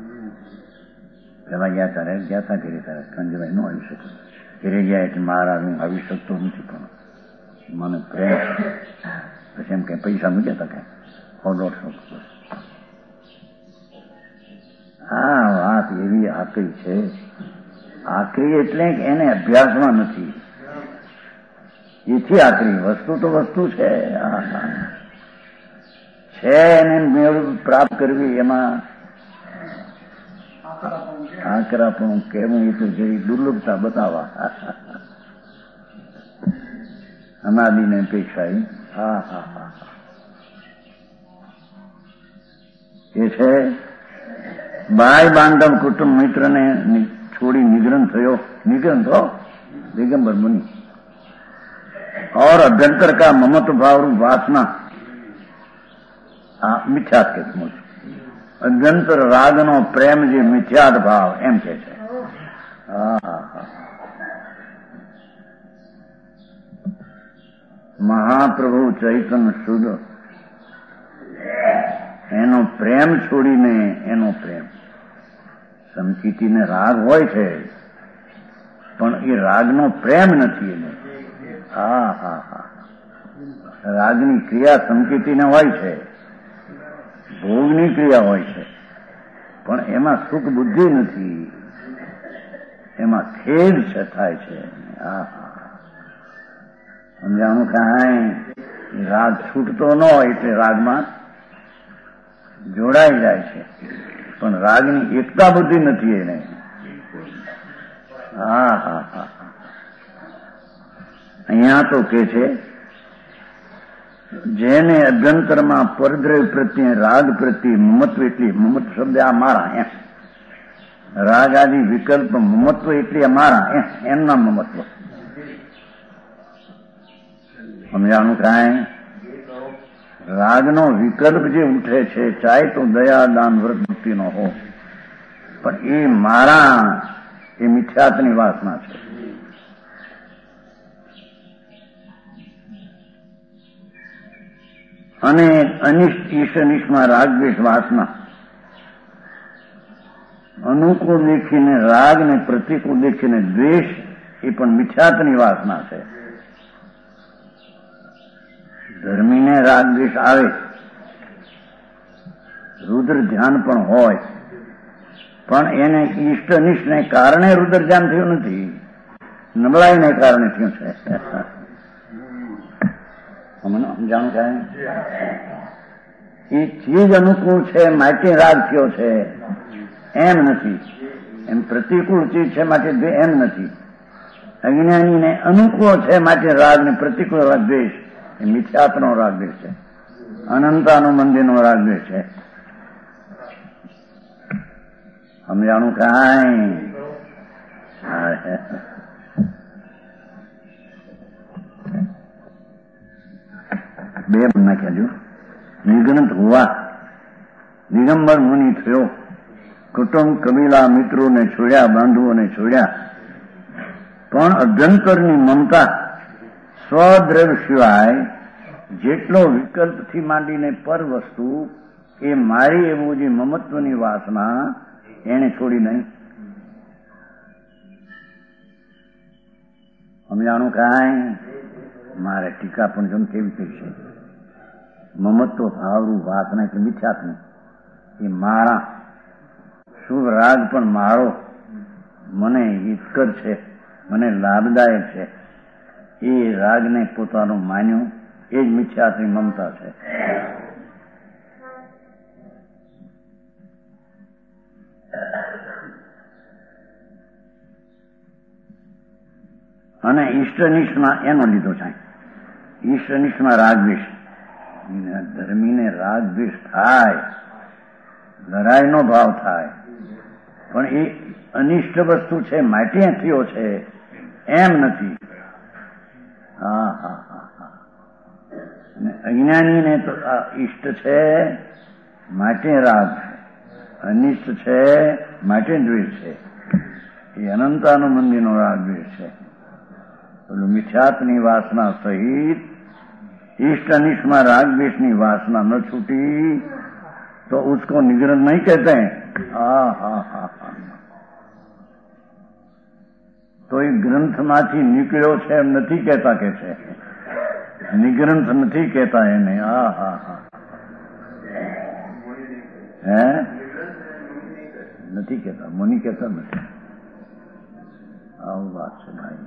પેલા ગયા ત્યારે ગયા હતા ઘેરે ત્યારે કાનજીભાઈ નો આવી શકે. ઘેરે ગયા એટલે મારા હું આવી શકતો નથી પણ મને પ્રેમ. પછી એમ કઈ પૈસા મૂક્યા હતા કઈ સો દોઢસો. આ વાત એવી આકરી છે. આકરી એટલે કે એને અભ્યાસમાં નથી, એથી આકરી. વસ્તુ તો વસ્તુ છે છે એને મેળ પ્રાપ્ત કરવી એમાં આકરાપણું કેવું એ તો જેવી દુર્લભતા બતાવવા અનાદિને અપેક્ષા. હા હા હા એ છે ભાઈ બાંધવ કુટુંબ મિત્રને છોડી નિગ્રહ થયો. નિગ્રહ થયો દિગંબર मुनि और अभ्यंतर का ममत्व भाव रूप वासना मिथ्यात के मुझ अभ्यंतर रागनो प्रेम जे मिथ्यात भाव एम के છે. મહાપ્રભુ ચૈતન્ય શુદ્ધ એનો પ્રેમ છોડીને એનો પ્રેમ સમચીતીને રાગ હોય છે પણ એ રાગનો પ્રેમ નથી એને. હા હા હા રાગની ક્રિયા સંકેતીને હોય છે, ભોગની ક્રિયા હોય છે પણ એમાં સુખ બુદ્ધિ નથી, એમાં ખેદ છે થાય છે. હા હા સમજાણું કાંઈ રાગ છૂટતો ન હોય એટલે રાગમાં જોડાઈ જાય છે પણ રાગની એકતા બુદ્ધિ નથી એને. હા હા હા અહીંયા તો કે છે જેને અભ્યંતરમાં પરદ્રવ્ય પ્રત્યે રાગ પ્રત્યે મમત્વ એટલી, મમત્વ શબ્દ આ મારા એમ, રાગ આદિ વિકલ્પ મમત્વ એટલી મારા એમ, એમના મમત્વ. સમજાણું કાંઈ? રાગનો વિકલ્પ જે ઉઠે છે ચાહે તો દયા દાન વ્રત ભક્તિનો હો પણ એ મારા એ મિથ્યાત્વની વાસના છે. અને અનિષ્ટ ઈશ અનિષ્ટમાં રાગદ્વેષ વાસના અનુકૂળ દેખીને રાગ ને પ્રતિકૂળ દેખીને દ્વેષ એ પણ મિથ્યાત્વની વાસના છે. ધર્મીને રાગ દ્વેષ આવે, રુદ્ર ધ્યાન પણ હોય પણ એને ઈષ્ટનિષ્ઠને કારણે રુદરજાન થયું નથી, નબળાઈને કારણે થયું છે. સમજાણું કાંઈ એ ચીજ અનુકૂળ છે માટે રાગ થયો છે એમ નથી, એમ પ્રતિકૂળ ચીજ છે માટે એમ નથી. અજ્ઞાનીને અનુકૂળ છે માટે રાગ ને પ્રતિકૂળ રાગ દ્વેષ એ મિથ્યાત્વનો રાગ દ્વેષ છે, અનંતાનું મંદિરનો રાગ દ્વેષ છે. સમજાણું કાંઈ? બે નાખ્યા જો. નિગ્રંથ હોવા દિગંબર મુનિ થયો, કુટુંબ કબીલા મિત્રોને છોડ્યા, બાંધુઓને છોડ્યા, પણ અભ્યંતરની મમતા સ્વદ્રવ્ય સિવાય જેટલો વિકલ્પથી માંડીને પર વસ્તુ એ મારી એવું જે મમત્વની વાસના એને છોડી નહીં. સમજાણું કાંઈ? મારે ટીકા પણ જો કેવી થઈ છે. મમત્વ ભાવરૂ વાસના એટલે મિથ્યાત્મ એ મારા શુભ રાગ પણ મારો, મને હિતકર છે, મને લાભદાયક છે, એ રાગને પોતાનું માન્યું એ જ મિથ્યાત્મની મમતા છે. અને ઈષ્ટનિષ્ઠમાં એનો લીધો છે. ઈષ્ટનિષ્ઠમાં રાગદ્વેષ, ધર્મીને રાગદ્વેષ થાય, લડાઈનો ભાવ થાય, પણ એ અનિષ્ટ વસ્તુ છે માટે થયો છે એમ નથી. હા હા હા હા. અને અજ્ઞાનીને તો આ ઈષ્ટ છે માટે રાગ છે, અનિષ્ટ છે માટે દ્વેષ છે. એ અનંતાનું મંદિરનો રાગ દ્વેષ છે. પેલું મિથ્યાત્વની વાસના સહિત इष्ट अनिष्ट में राग द्वेष की वासना न छूटी तो उसको निग्रंथ नहीं कहते हैं. हा हा हा हा तो ये ग्रंथ माथी निकळ्यो छे एम नहीं कहता के छे, निग्रंथ नहीं कहता एने. हा हा हा है नहीं कहता, मुनि कहता नहीं. आव बात है भाई.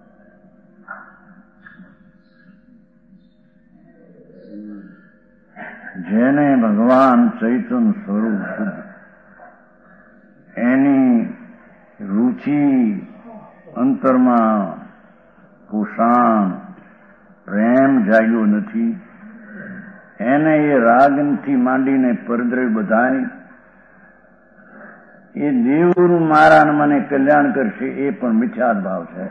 જેને ભગવાન ચૈતન્ય સ્વરૂપ એની રુચિ અંતરમાં કુષાણ પ્રેમ જાગ્યો નથી, એને એ રાગથી માંડીને પરદ્રવ્ય બધાય એ દેવનું મારા મને કલ્યાણ કરશે એ પણ મિથ્યાત ભાવ છે.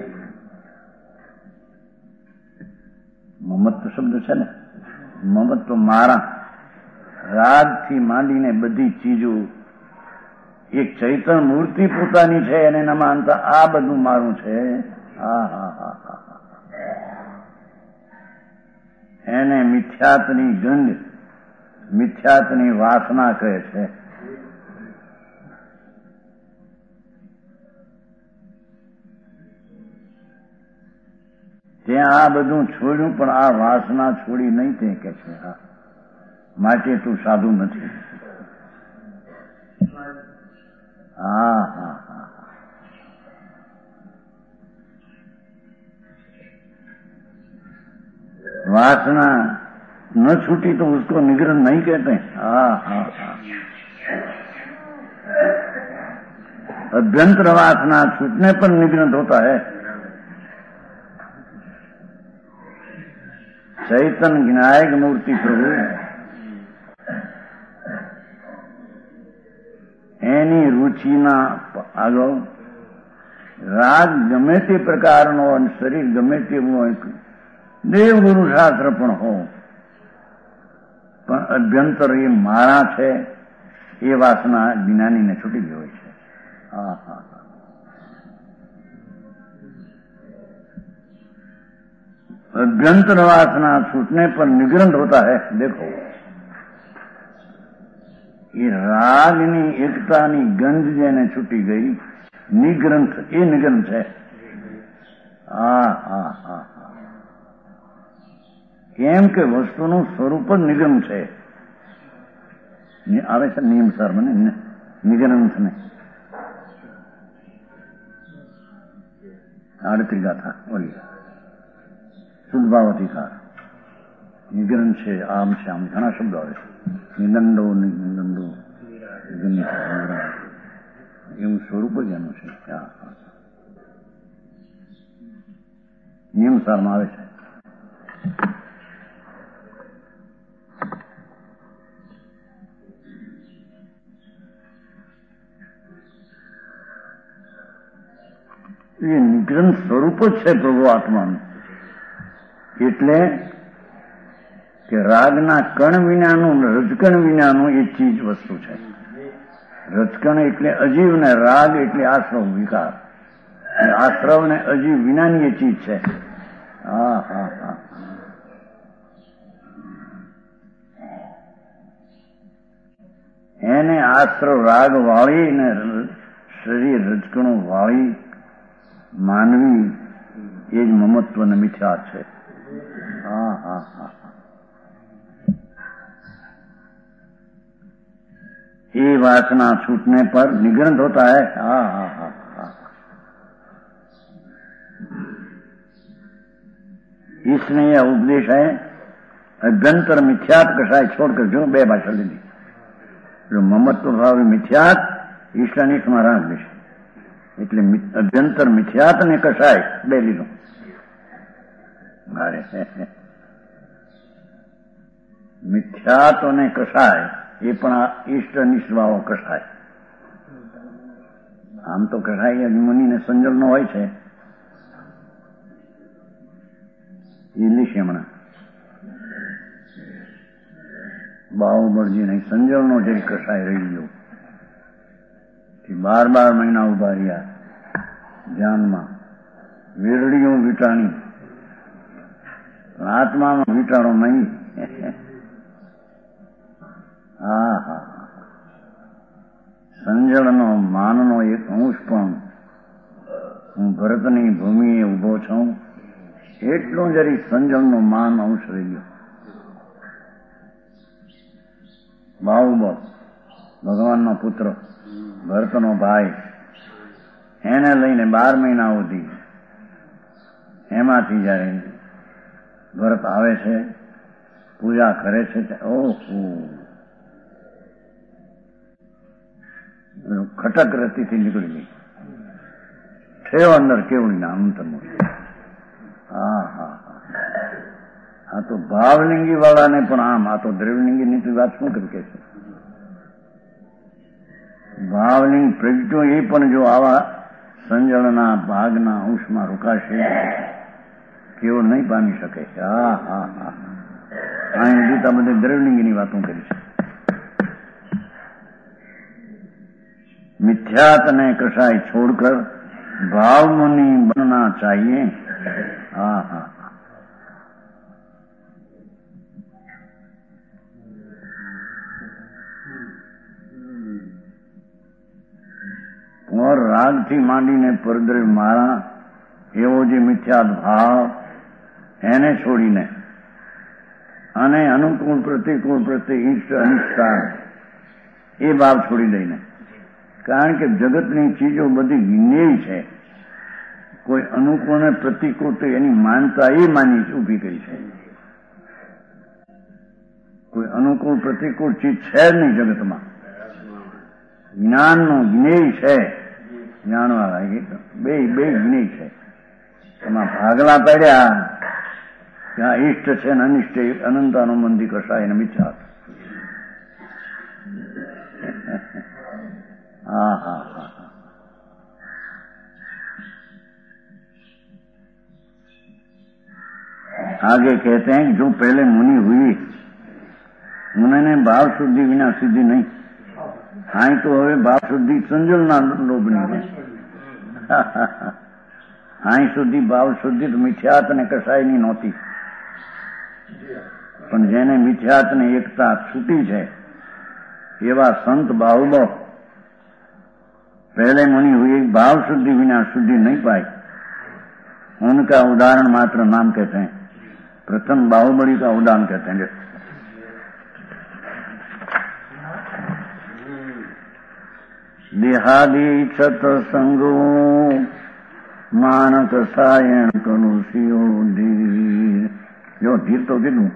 મમત્વ શબ્દ છે ને, મમત્વ મારા રાગથી માંડીને બધી ચીજો એક ચૈતન્ય મૂર્તિ પોતાની છે એને ન માનતા આ બધું મારું છે. હા હા હા હા એને મિથ્યાતની ગંધ, મિથ્યાતની વાસના કહે છે. ત્યાં આ બધું છોડ્યું પણ આ વાસના છોડી નહીં તે કે છે. હા માટે તું સાધુ નથી. હા હા હા वासना न छूटी तो उसको निग्रह नहीं कहते. हाँ हाँ हाँ अभ्यंतर वासना छूटने पर निग्रह होता है. चैतन्य विनायक मूर्ति प्रभु एनी रुचिना आगो राग गमे ते प्रकारनो અને શરીર ગમે તેવું હોય, દેવગુરુ શાસ્ત્ર પણ હો, પણ અભ્યંતર એ મારા છે એ વાસના જ્ઞાનીને છૂટી ગઈ હોય છે. હા હા अभ्यंतर वासना छूटने पर निग्रंथ होता है. देखो ये रागनी एकतानी गंध जेने छूटी गई, निग्रंथ ये निग्रंथ है. હા હા હા હા કેમ કે વસ્તુનું સ્વરૂપ જ નિગમ છે. આવે છે નિયમ સર મને निगरंथ ने आड़ती गाथा बोली શુદ્ધભાવધિકાર નિગ્રંથ છે, આમ છે, આમ ઘણા શબ્દો આવે છે. નિદંડો નિદંડો એવું સ્વરૂપ જ એનું છે. નિયમસારમાં આવે છે. એ નિગ્રંથ સ્વરૂપ જ છે પ્રભુ આત્માનું. એટલે કે રાગના કણ વિનાનું, રજકણ વિનાનું એ ચીજ વસ્તુ છે. રજકણ એટલે અજીવ ને રાગ એટલે આશ્રવ વિકાર. આશ્રવ ને અજીવ વિનાની એ ચીજ છે. હા હા હા એને આશ્રવ રાગ વાળી ને શરીર રજકણો વાળી માનવી એ જ મમત્વ ને મિથ્યા છે. હા હા હા ये वासना छूटने पर निग्रंथ होता है. हाँ हाँ हाँ हाँ इसमें यह उपदेश है अभ्यंतर मिथ्यात कसाय छोड़कर जो बे भाषा लीधी जो ममत्व भाव मिथ्यात ઈષ્ટાનિષ્ટ માં રાગ દેશે એટલે અભ્યંતર મિથ્યાત ને કસાય બે લીધો. મારે મિથ્યાત અને કસાય એ પણ આ ઈષ્ટ નિષ્ભાવો કસાય. આમ તો કસાય મુનિને સંજળનો હોય છે એ લીશે હમણાં બાહુબળજી નહીં સંજળનો જે કસાય રહી ગયો બાર બાર મહિના ઉભા રહ્યા ધ્યાનમાં વીરડીઓ વીટાણી આત્મામાં વીટાણો નહીં. હા હા સંજળનો માનનો એક અંશ પણ હું ભરતની ભૂમિએ ઉભો છું એટલો જરી સંજળનો માન અંશ રહી ગયો. બાહુબળ ભગવાનનો પુત્ર ભરતનો ભાઈ એને લઈને બાર મહિના સુધી એમાંથી જયારે ભરત આવે છે પૂજા કરે છે ઓહો ખટક રતીથી નીકળી ગઈ થયો અંદર કેવડીના અંતરનો. હા હા આ તો ભાવલિંગી વાળાને પણ આમ આ તો દ્રવ્યલિંગી ની વાત શું કરી કે છે ભાવલિંગ પ્રજ્ઞો એ પણ જો આવા સંજળના ભાગના અંશમાં રોકાશે કેવો નહીં પામી શકે. હા હા હા અહીં ગીતા બધે દ્રવ્યલિંગીની વાતો કરી છે. मिथ्यात ने कसाय छोड़कर भाव मुनि बनना चाहिए. हाँ हाँ और राग थी માંડીને પરદ્રવ્ય મારા એવો જે મિથ્યાત ભાવ એને છોડીને અને અનુકૂળ પ્રતિકૂળ પ્રત્યે ઈષ્ટ અનિષ્ટા એ ભાવ છોડી દઈને કારણ કે જગતની ચીજો બધી જ્ઞેય છે. કોઈ અનુકૂળ ને પ્રતિકૂળ તો એની માનતા એ માની ઉભી કરી છે. કોઈ અનુકૂળ પ્રતિકૂળ ચીજ છે જ નહીં જગતમાં. જ્ઞાનનો જ્ઞેય છે જાણવાળા બે બે જ્ઞેય છે. એમાં ભાગલા પડ્યા ત્યાં ઈષ્ટ છે ને અનિષ્ટ અનંતાનો મંદી કસાય ને મિથ્યા. हाँ हाँ हाँ आगे कहते हैं कि जो पहले मुनि हुई उन्होंने भाव शुद्धि विना सिद्धि नहीं. हाँ तो હવે ભાવ શુદ્ધિ સંજળના લોભની છે. હા સુધી ભાવ શુદ્ધિ તો મિથ્યાત ને કસાયની નહોતી પણ જેને મિથ્યાત ને એકતા છૂટી છે એવા સંત બાહુબળ पहले मुनि हुई भाव शुद्धि बिना शुद्धि नहीं पाई. उनका उदाहरण मात्र नाम कहते हैं. प्रथम बाहुबली का उदाहरण कहते हैं. દેહાદી સતસંગો માનક સાયણ કનુષિયો ધીર. જો ધીર તો કીધું.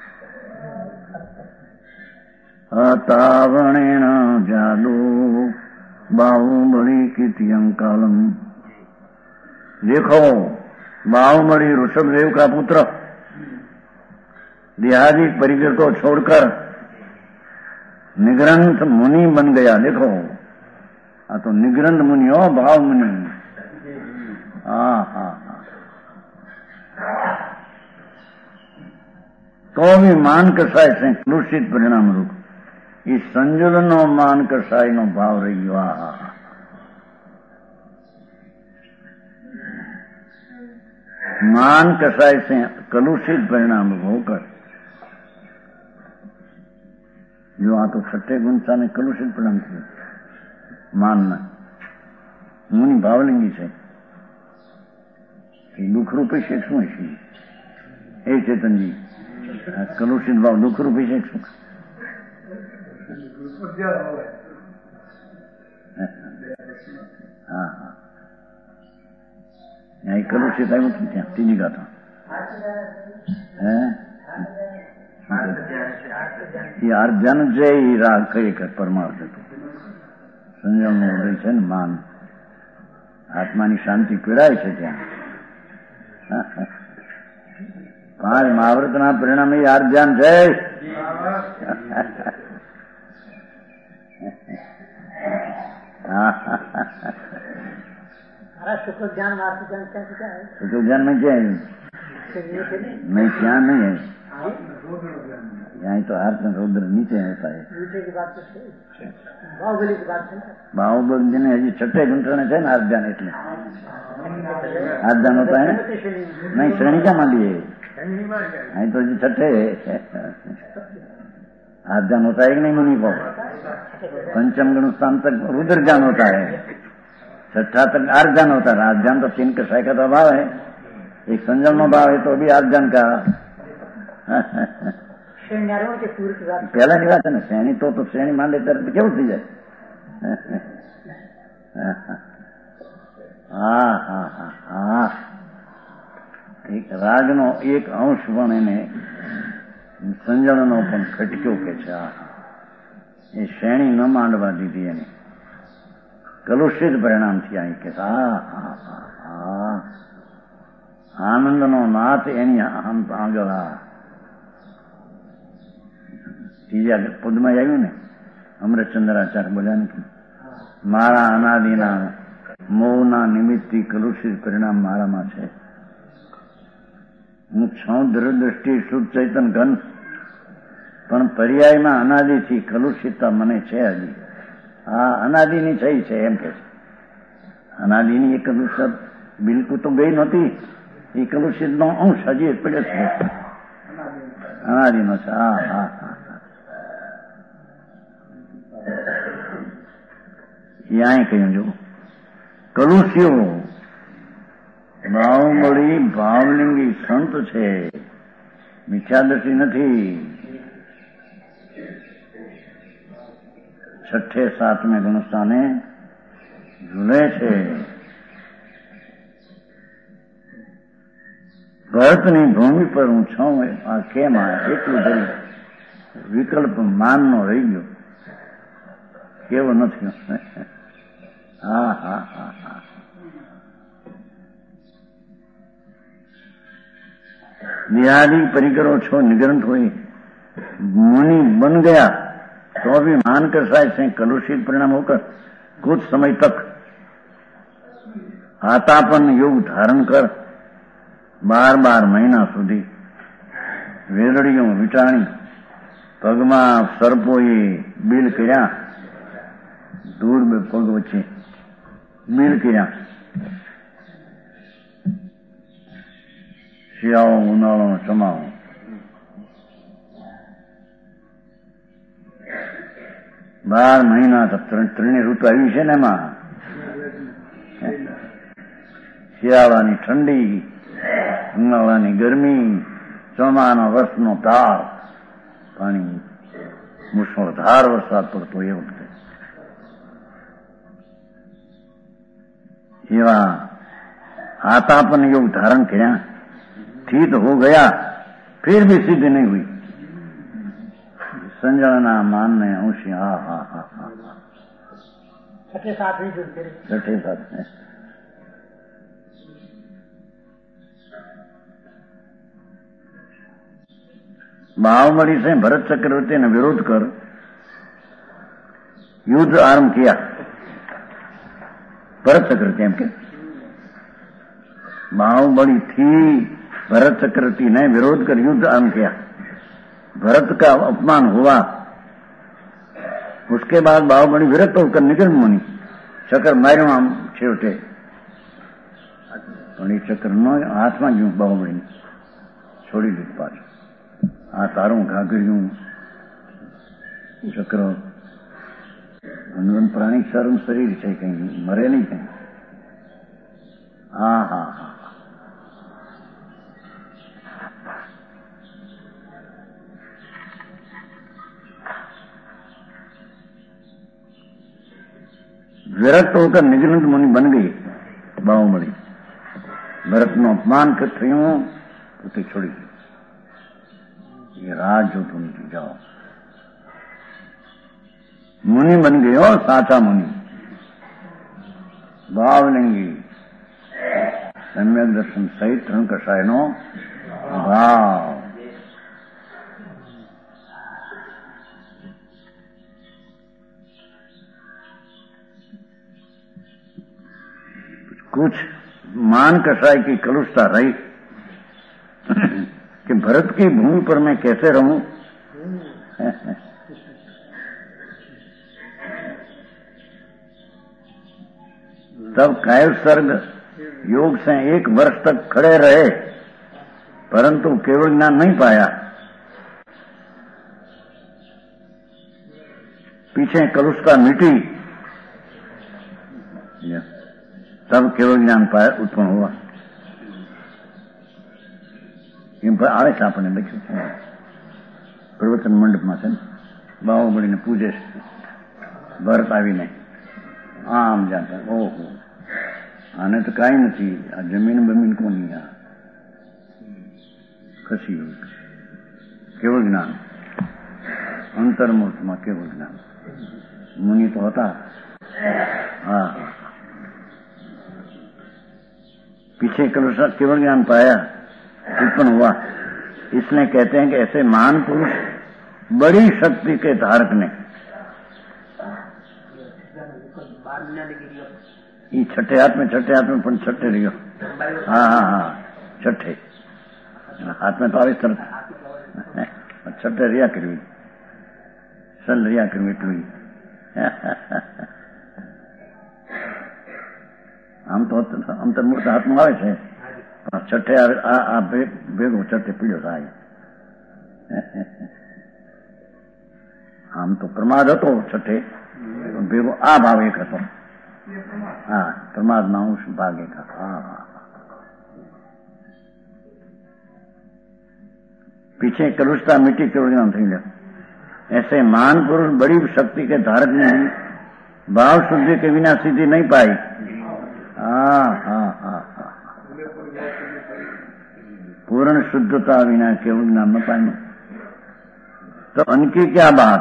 અતાવણેણ જાદુ બાહુબળી કીર્તિયંકાલમ. देखो बाहुबली ऋषभदेव का पुत्र देहादी परिकर को छोड़कर निग्रंथ मुनि बन गया. देखो हाँ तो निग्रंथ मुनि हो, भाव मुनि. हाँ हाँ हाँ तो भी मान कसाय से कलुषित परिणाम रूप इस संजुलनो मान कसाय नो भाव रही. वाह मान कसाय से कलुषित परिणाम होकर जो आ तो छठे गुंसा ने कलुषित परिणाम किया मानना मुनि भावलिंगी છે દુઃખ રૂપી શેખ શું છે એ ચેતનજી કલુષિત ભાવ દુઃખ રૂપી શેખ શું હા હા यहाँ कलुषित આવ્યું હતું ત્યાં ત્રીજી ગાથા હે એ અર્જન જય રાગ ખરેખર પરમાર્થ હતું. સંયમનું ઉદય છે ને માન આત્માની શાંતિ પીડાય છે ત્યાં. પાંચ મહાવ્રતના પરિણામે અર્જન જય. शुक्र ज्ञान मार्ग ज्ञान क्या क्या है? शुक्र ज्ञान में क्या है? नहीं क्या नहीं है. यहाँ तो अर्थ रुद्र नीचे होता है. नीचे की बात तो बाहुबली की बात है. बाहुबली ने हजी छठे गुंठने છે ને अर्धन એટલે अर्धन होता है नहीं श्रेणी क्या मान लिए અહીં તો હજી छठे अर्धन होता है कि नहीं मुनि को. पंचम गुण स्थान तक रुद्र ज्ञान होता है. छठा तक आर्जन होता है. आर्जन तो तीन कसाय का तो भाव है. एक संजम नो भाव है तो भी आर्जन का. पहला की बात है ना श्रेणी तो तो श्रेणी मान लेते केवल थी जाए. हाँ हाँ हाँ हाँ एक राग नो एक अंश पण એને સંજળ નો પણ ખટક્યો કે છે. એ શ્રેણી ન માંડવા દીધી એને કલુષિત પરિણામ થયા. કે આનંદ નો નાથ એની આગળ ત્રીજા પદમાં આવ્યું ને અમૃતચંદ્રાચાર્ય બોલ્યા ને મારા અનાદિના મોહના નિમિત્તથી કલુષિત પરિણામ મારામાં છે. હું છું દ્રષ્ટિ શુદ્ધ ચૈતન ઘન પણ પર્યાયમાં અનાદિથી કલુષિતતા મને છે હજી. હા અનાદિની થઈ છે એમ કે છે. અનાદિની એ કલુષિત બિલકુલ તો ગઈ નહોતી. એ કલુષિત નો અંશ હજી પડ્યો છે. અનાદિનો છે. હા હા હા ત્યાં કહ્યું જો કલુષિયો બાહુબળી ભાવલિંગી સંત છે. મિથ્યાદર્શી નથી. छठे सातवें गुणस्थाने झूले छे. ભરતની ભૂમિ પર હું છું આ કેમ આ એટલું ધરી વિકલ્પ માનનો રહી ગયો. કેવો નથી. હા હા હા હા દેહાદી પરિકરો છો નિગ્રંથ હોય मुनि बन गया तो भी मानकर शायद से कलुषित परिणाम होकर कुछ समय तक आतापन योग धारण कर बार बार महीना सुधी वेलड़ियों वीटाणी पगमा सर्पोए बील कर्या दूर में पग वच्चे बील कर्या शियाळो उनाळो चमाळो बार महीना तक त्रणे ऋतु आई है ने શિયાળાની ઠંડી ઉનાળાની ગરમી ચોમાના વર્ષનો તાપ પાણી મુશળધાર વરસાદ પડતો એ વખતે एवा आतापन योग धारण किया, ठीक हो गया, फिर भी सिद्ध नहीं हुई। संजलना मान ने अंशी हा हा हा हा छठे साथ ही जुड़ते रहे। छठे साथ में महामणि से भरत चक्रवर्ती ने विरोध कर युद्ध आरंभ किया। भरत चक्रवर्ती एम के बाहुबली थी, भरत चक्रवर्ती ने विरोध कर युद्ध आरंभ किया। भरत का अपमान हुआ। उसके बाद बाहुबली विरक्त होकर निकल मुनि चक्र मार्यो आम छेवटे चक्र नो हाथ में गયું बाहुबली छोड़ी દીધું પાછું। આ તારું ઘાઘર્યું ચક્ર હનુમાન પ્રાણી સારું શરીર છે, કઈ મરે નહીં કઈ। હા હા હા विरक्त होकर निजलंत मुनि बन गई बाहुबली। भरत नो अपमान कर थयो तो ते छोड़ी दी। ये राज जो तुम जाओ मुनि बन गए हो, साचा मुनि भावलिंगी सम्यक दर्शन सहित रण कषाय नो भाव। कुछ मान कषाय की कलुषता रही कि भरत की भूमि पर मैं कैसे रहूं। तब कायल सर्ग योग से एक वर्ष तक खड़े रहे, परंतु केवल ज्ञान नहीं पाया। पीछे कलुषता मिटी, तब केवल ज्ञान पाया उत्पन्न हुआ। એમ આવે છે આપણને લખ્યું છે પ્રવચન મંડપમાં છે ને, બાહુબલીને પૂજે છે ભરત આવીને આમ જાતા, ઓહો આને તો કાંઈ નથી, આ જમીન બમીન કોની, આ ખસી ગયું। કેવળ જ્ઞાન અંતર્મુખમાં કેવળ જ્ઞાન મુનિ તો હતા। હા पीछे केवल ज्ञान पाया उत्पन्न हुआ। इसलिए कहते हैं कि ऐसे महान पुरुष बड़ी शक्ति के धारक ने ये छठे हाथ में छठे हाथ में पण छठे रहियो। हाँ हाँ हाँ छठे हाथ में तो आवे तरह छठे रिया करवी सल रिया करवी એટલું। આમ તો અંતર્મુખ હાથમાં આવે છે, પણ છઠ્ઠે આ ભેગો છઠ્ઠે પીડ્યો થાય। આમ તો પ્રમાદ હતો છઠ્ઠે, ભેગો આ ભાવ એક હતો। હા પ્રમાદમાં અંશ ભાગ એક હતો। હા पीछे कलुषता मिट्टी केवल ज्ञान थी गया। ऐसे महान पुरुष बड़ी शक्ति के धारक ने भाव शुद्धि के बिना सिद्धि नहीं पाई। हाँ हाँ हाँ हाँ पूर्ण शुद्धता विना केवल ज्ञान न पाए। तो उनकी क्या बात,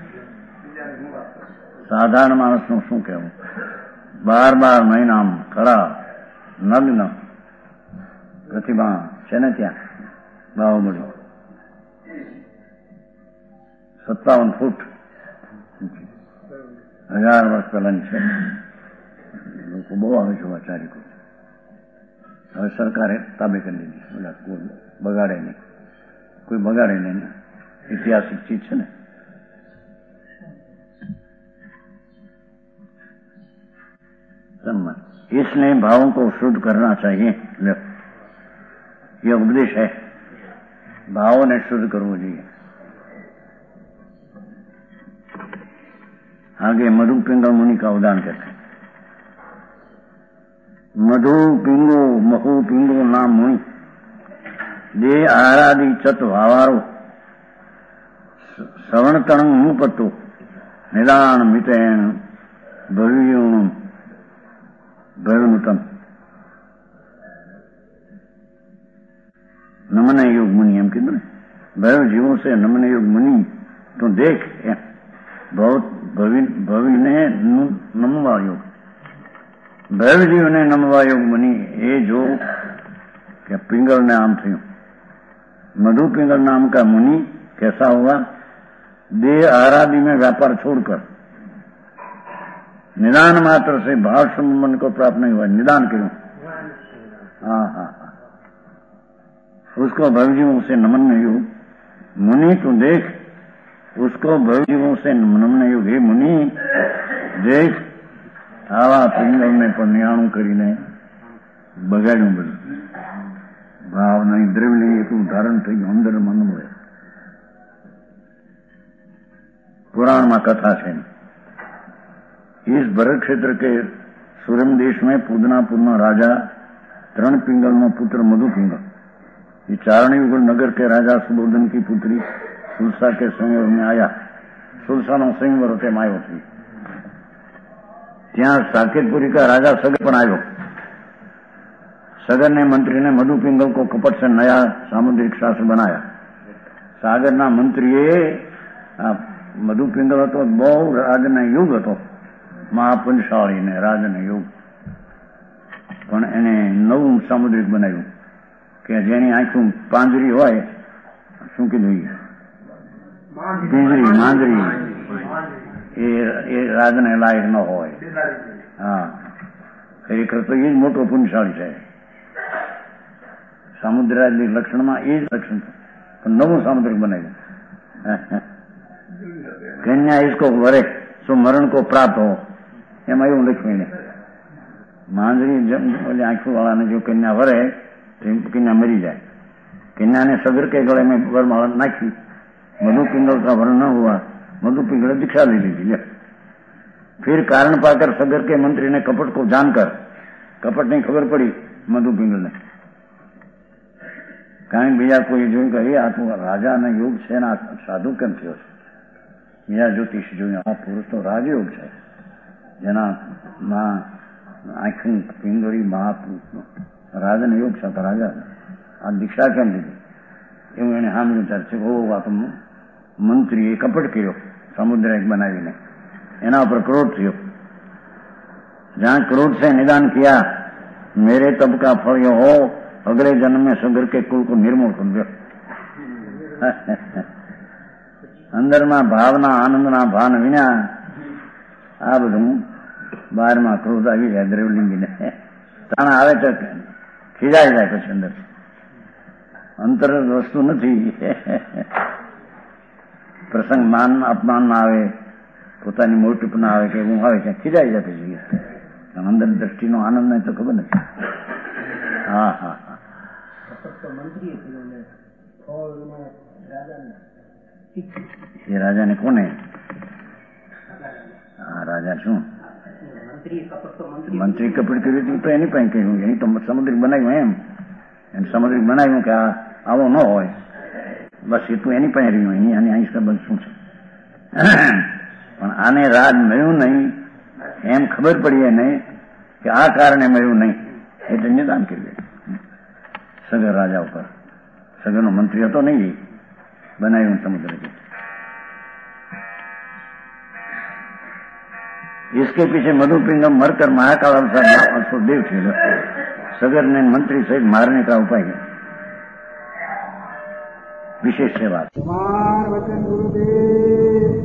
साधारण मानस નું શું કહેવું। બાર બાર મહિના ખરા નગ્ન પ્રતિભા છે ને ત્યાં બાહુબલી સત્તાવન ફૂટ હજાર વર્ષ પહેલાની છે। લોકો બહુ આવે છે આચાર્ય। હવે સરકારે તાબે કરી લીધી, બોલા કોઈ બગાડે નહીં, કોઈ બગાડે નહીં, ઐતિહાસિક ચીજ છે ને। इसलिए भावों को शुद्ध करना चाहिए। ये उपदेश है, भावों ने शुद्ध करना चाहिए। आगे मधु पिंगल मुनि का उदाहरण कहते हैं। मधु पिंगो महु पिंगो नाम मुनि दे आरादि चत वावारो श्रवण तणं मुपतो निदान मितेन भव्योण ભયોનું તમ નમન યોગ મુનિ એમ કીધું ને, ભયો જીવો છે નમન યોગ મુનિ તું દેખ એમ ભવિને નમવા યોગ, ભૈવ જીવને નમવા યોગ મુનિ એ જો कि पिंगल नाम थी, मधु पिंगल नाम का मुनि कैसा हुआ, देह आरादि में व्यापार छोड़कर निदान मात्र से भाव संबंध को प्राप्त नहीं हुआ। निदान क्यों? हाँ हाँ हाँ उसको भवजीवों से नमन योग मुनि तू देख, उसको भवजीवों से नमन योग हे मुनि देख आवा पिंगल ने पर नियाणું કરીને બગાડ્યું બધું, भाव नहीं द्रव्य એટલું ધારણ થઈ ગયું અંદર મન હોય। पुराण में कथा है, इस भरत क्षेत्र के सुरम देश में पूदनापुर में राजा तरण पिंगल नो पुत्र मधु पिंगल ये चारणी युगल नगर के राजा सुबोधन की पुत्री सुलसा के संयोग में आया। सुलसा नो संयोग तेम आयो थी, ત્યાં साकेतपुरी का राजा सगर पण आयो। सगर ने मंत्री ने मधु पिंगल को कपट से नया सामुद्रिक शास्त्र बनाया। सागर ना मंत्री मधु पिंगल तो बहु राजने युग હતો, महापुंजशाળી ने राजने युग, पण એને નવું સામુદ્રિક બનાવ્યું કે જેની આંખું પાંજરી હોય, શું કીધું પિંજરી માંજરી એ એ રાજને લાયક ન હોય। હા ખરેખર તો એ જ મોટો પુંજશાળી છે। सामुद्रादी लक्षण में ये लक्षण नवू सामुद्रिक बनाव्યું। कन्या इसको वरे सो मरण को प्राप्त हो, एम એવું લખ્યું ને। માંજરી आंखों वाला ने जो कन्या वरे कन्या मरी जाए। कन्या ने सगर के गले में वरमाला नाखी, मधु पिंगल का वरण न हुआ, मधु पिंगल दीक्षा ले ली थी। फिर कारण पाकर सगर के मंत्री ने कपट को जानकर, कपट नहीं खबर पड़ी मधु पिंगल ने, કારણ બીજા કોઈ જોયું કે એ આ તો રાજાના યોગ છે ને સાધુ કેમ થયો છે? બીજા જ્યોતિષ જોયું આ પુરુષ તો રાજયોગ છે, જેના માં આંખી પિંગળી મહાપુરુષનો રાજાનો યોગ છે, તો રાજા આ દીક્ષા કેમ લીધી? એવું એને સાંભળ્યું વિચાર છે, ઓ આ તો મંત્રીએ કપટ કર્યો સમુદ્ર એક બનાવીને, એના ઉપર ક્રોધ થયો। જ્યાં ક્રોધ से निदान किया, मेरे तब का फल यो हो, अगले जन्म में सगर के कुल को निर्मूल कर दो। अंदर में भावना आनंद ना भान विना आ बधु बार में क्रोध आई जाए। द्रव्यलिंगी ने ताना आवे तो खीजाई जाए, पछी अंदर अंतर वस्तु नहीं। प्रसंग मान अपमान ना आवे, पोतानी मोटीप ना आवे के हूँ आवे क्या खीजाई जाए पछी अंदर दृष्टि नो आनंद नहीं तो खबर नहीं। हाँ हाँ ये राजा ने कोने हाँ राजा शू मंत्री कपट करी थी तो एनी पाई कहूँ, एनी तो समुद्रिक बनायु एम समुद्रिक बनायु क्या आवो न होय, बस ये तो एनी पाई रही हूँ एनी आई संबंध शू छे। पण आने राज मळ्યું नहीं एम खबर पड़ी है नहीं कि आ कारणे मळ्યું नहीं, એટલે નિદાન કર્યું सगर राजा ऊपर। सगर नो मंत्री तो नहीं बनायु समुद्र के। इसके पीछे मधु पिंगम मरकर महाकाल अवसर देव थे। सगर ने मंत्री सहित मारने का उपाय किया। विशेष सेवा। वचन गुरुदेव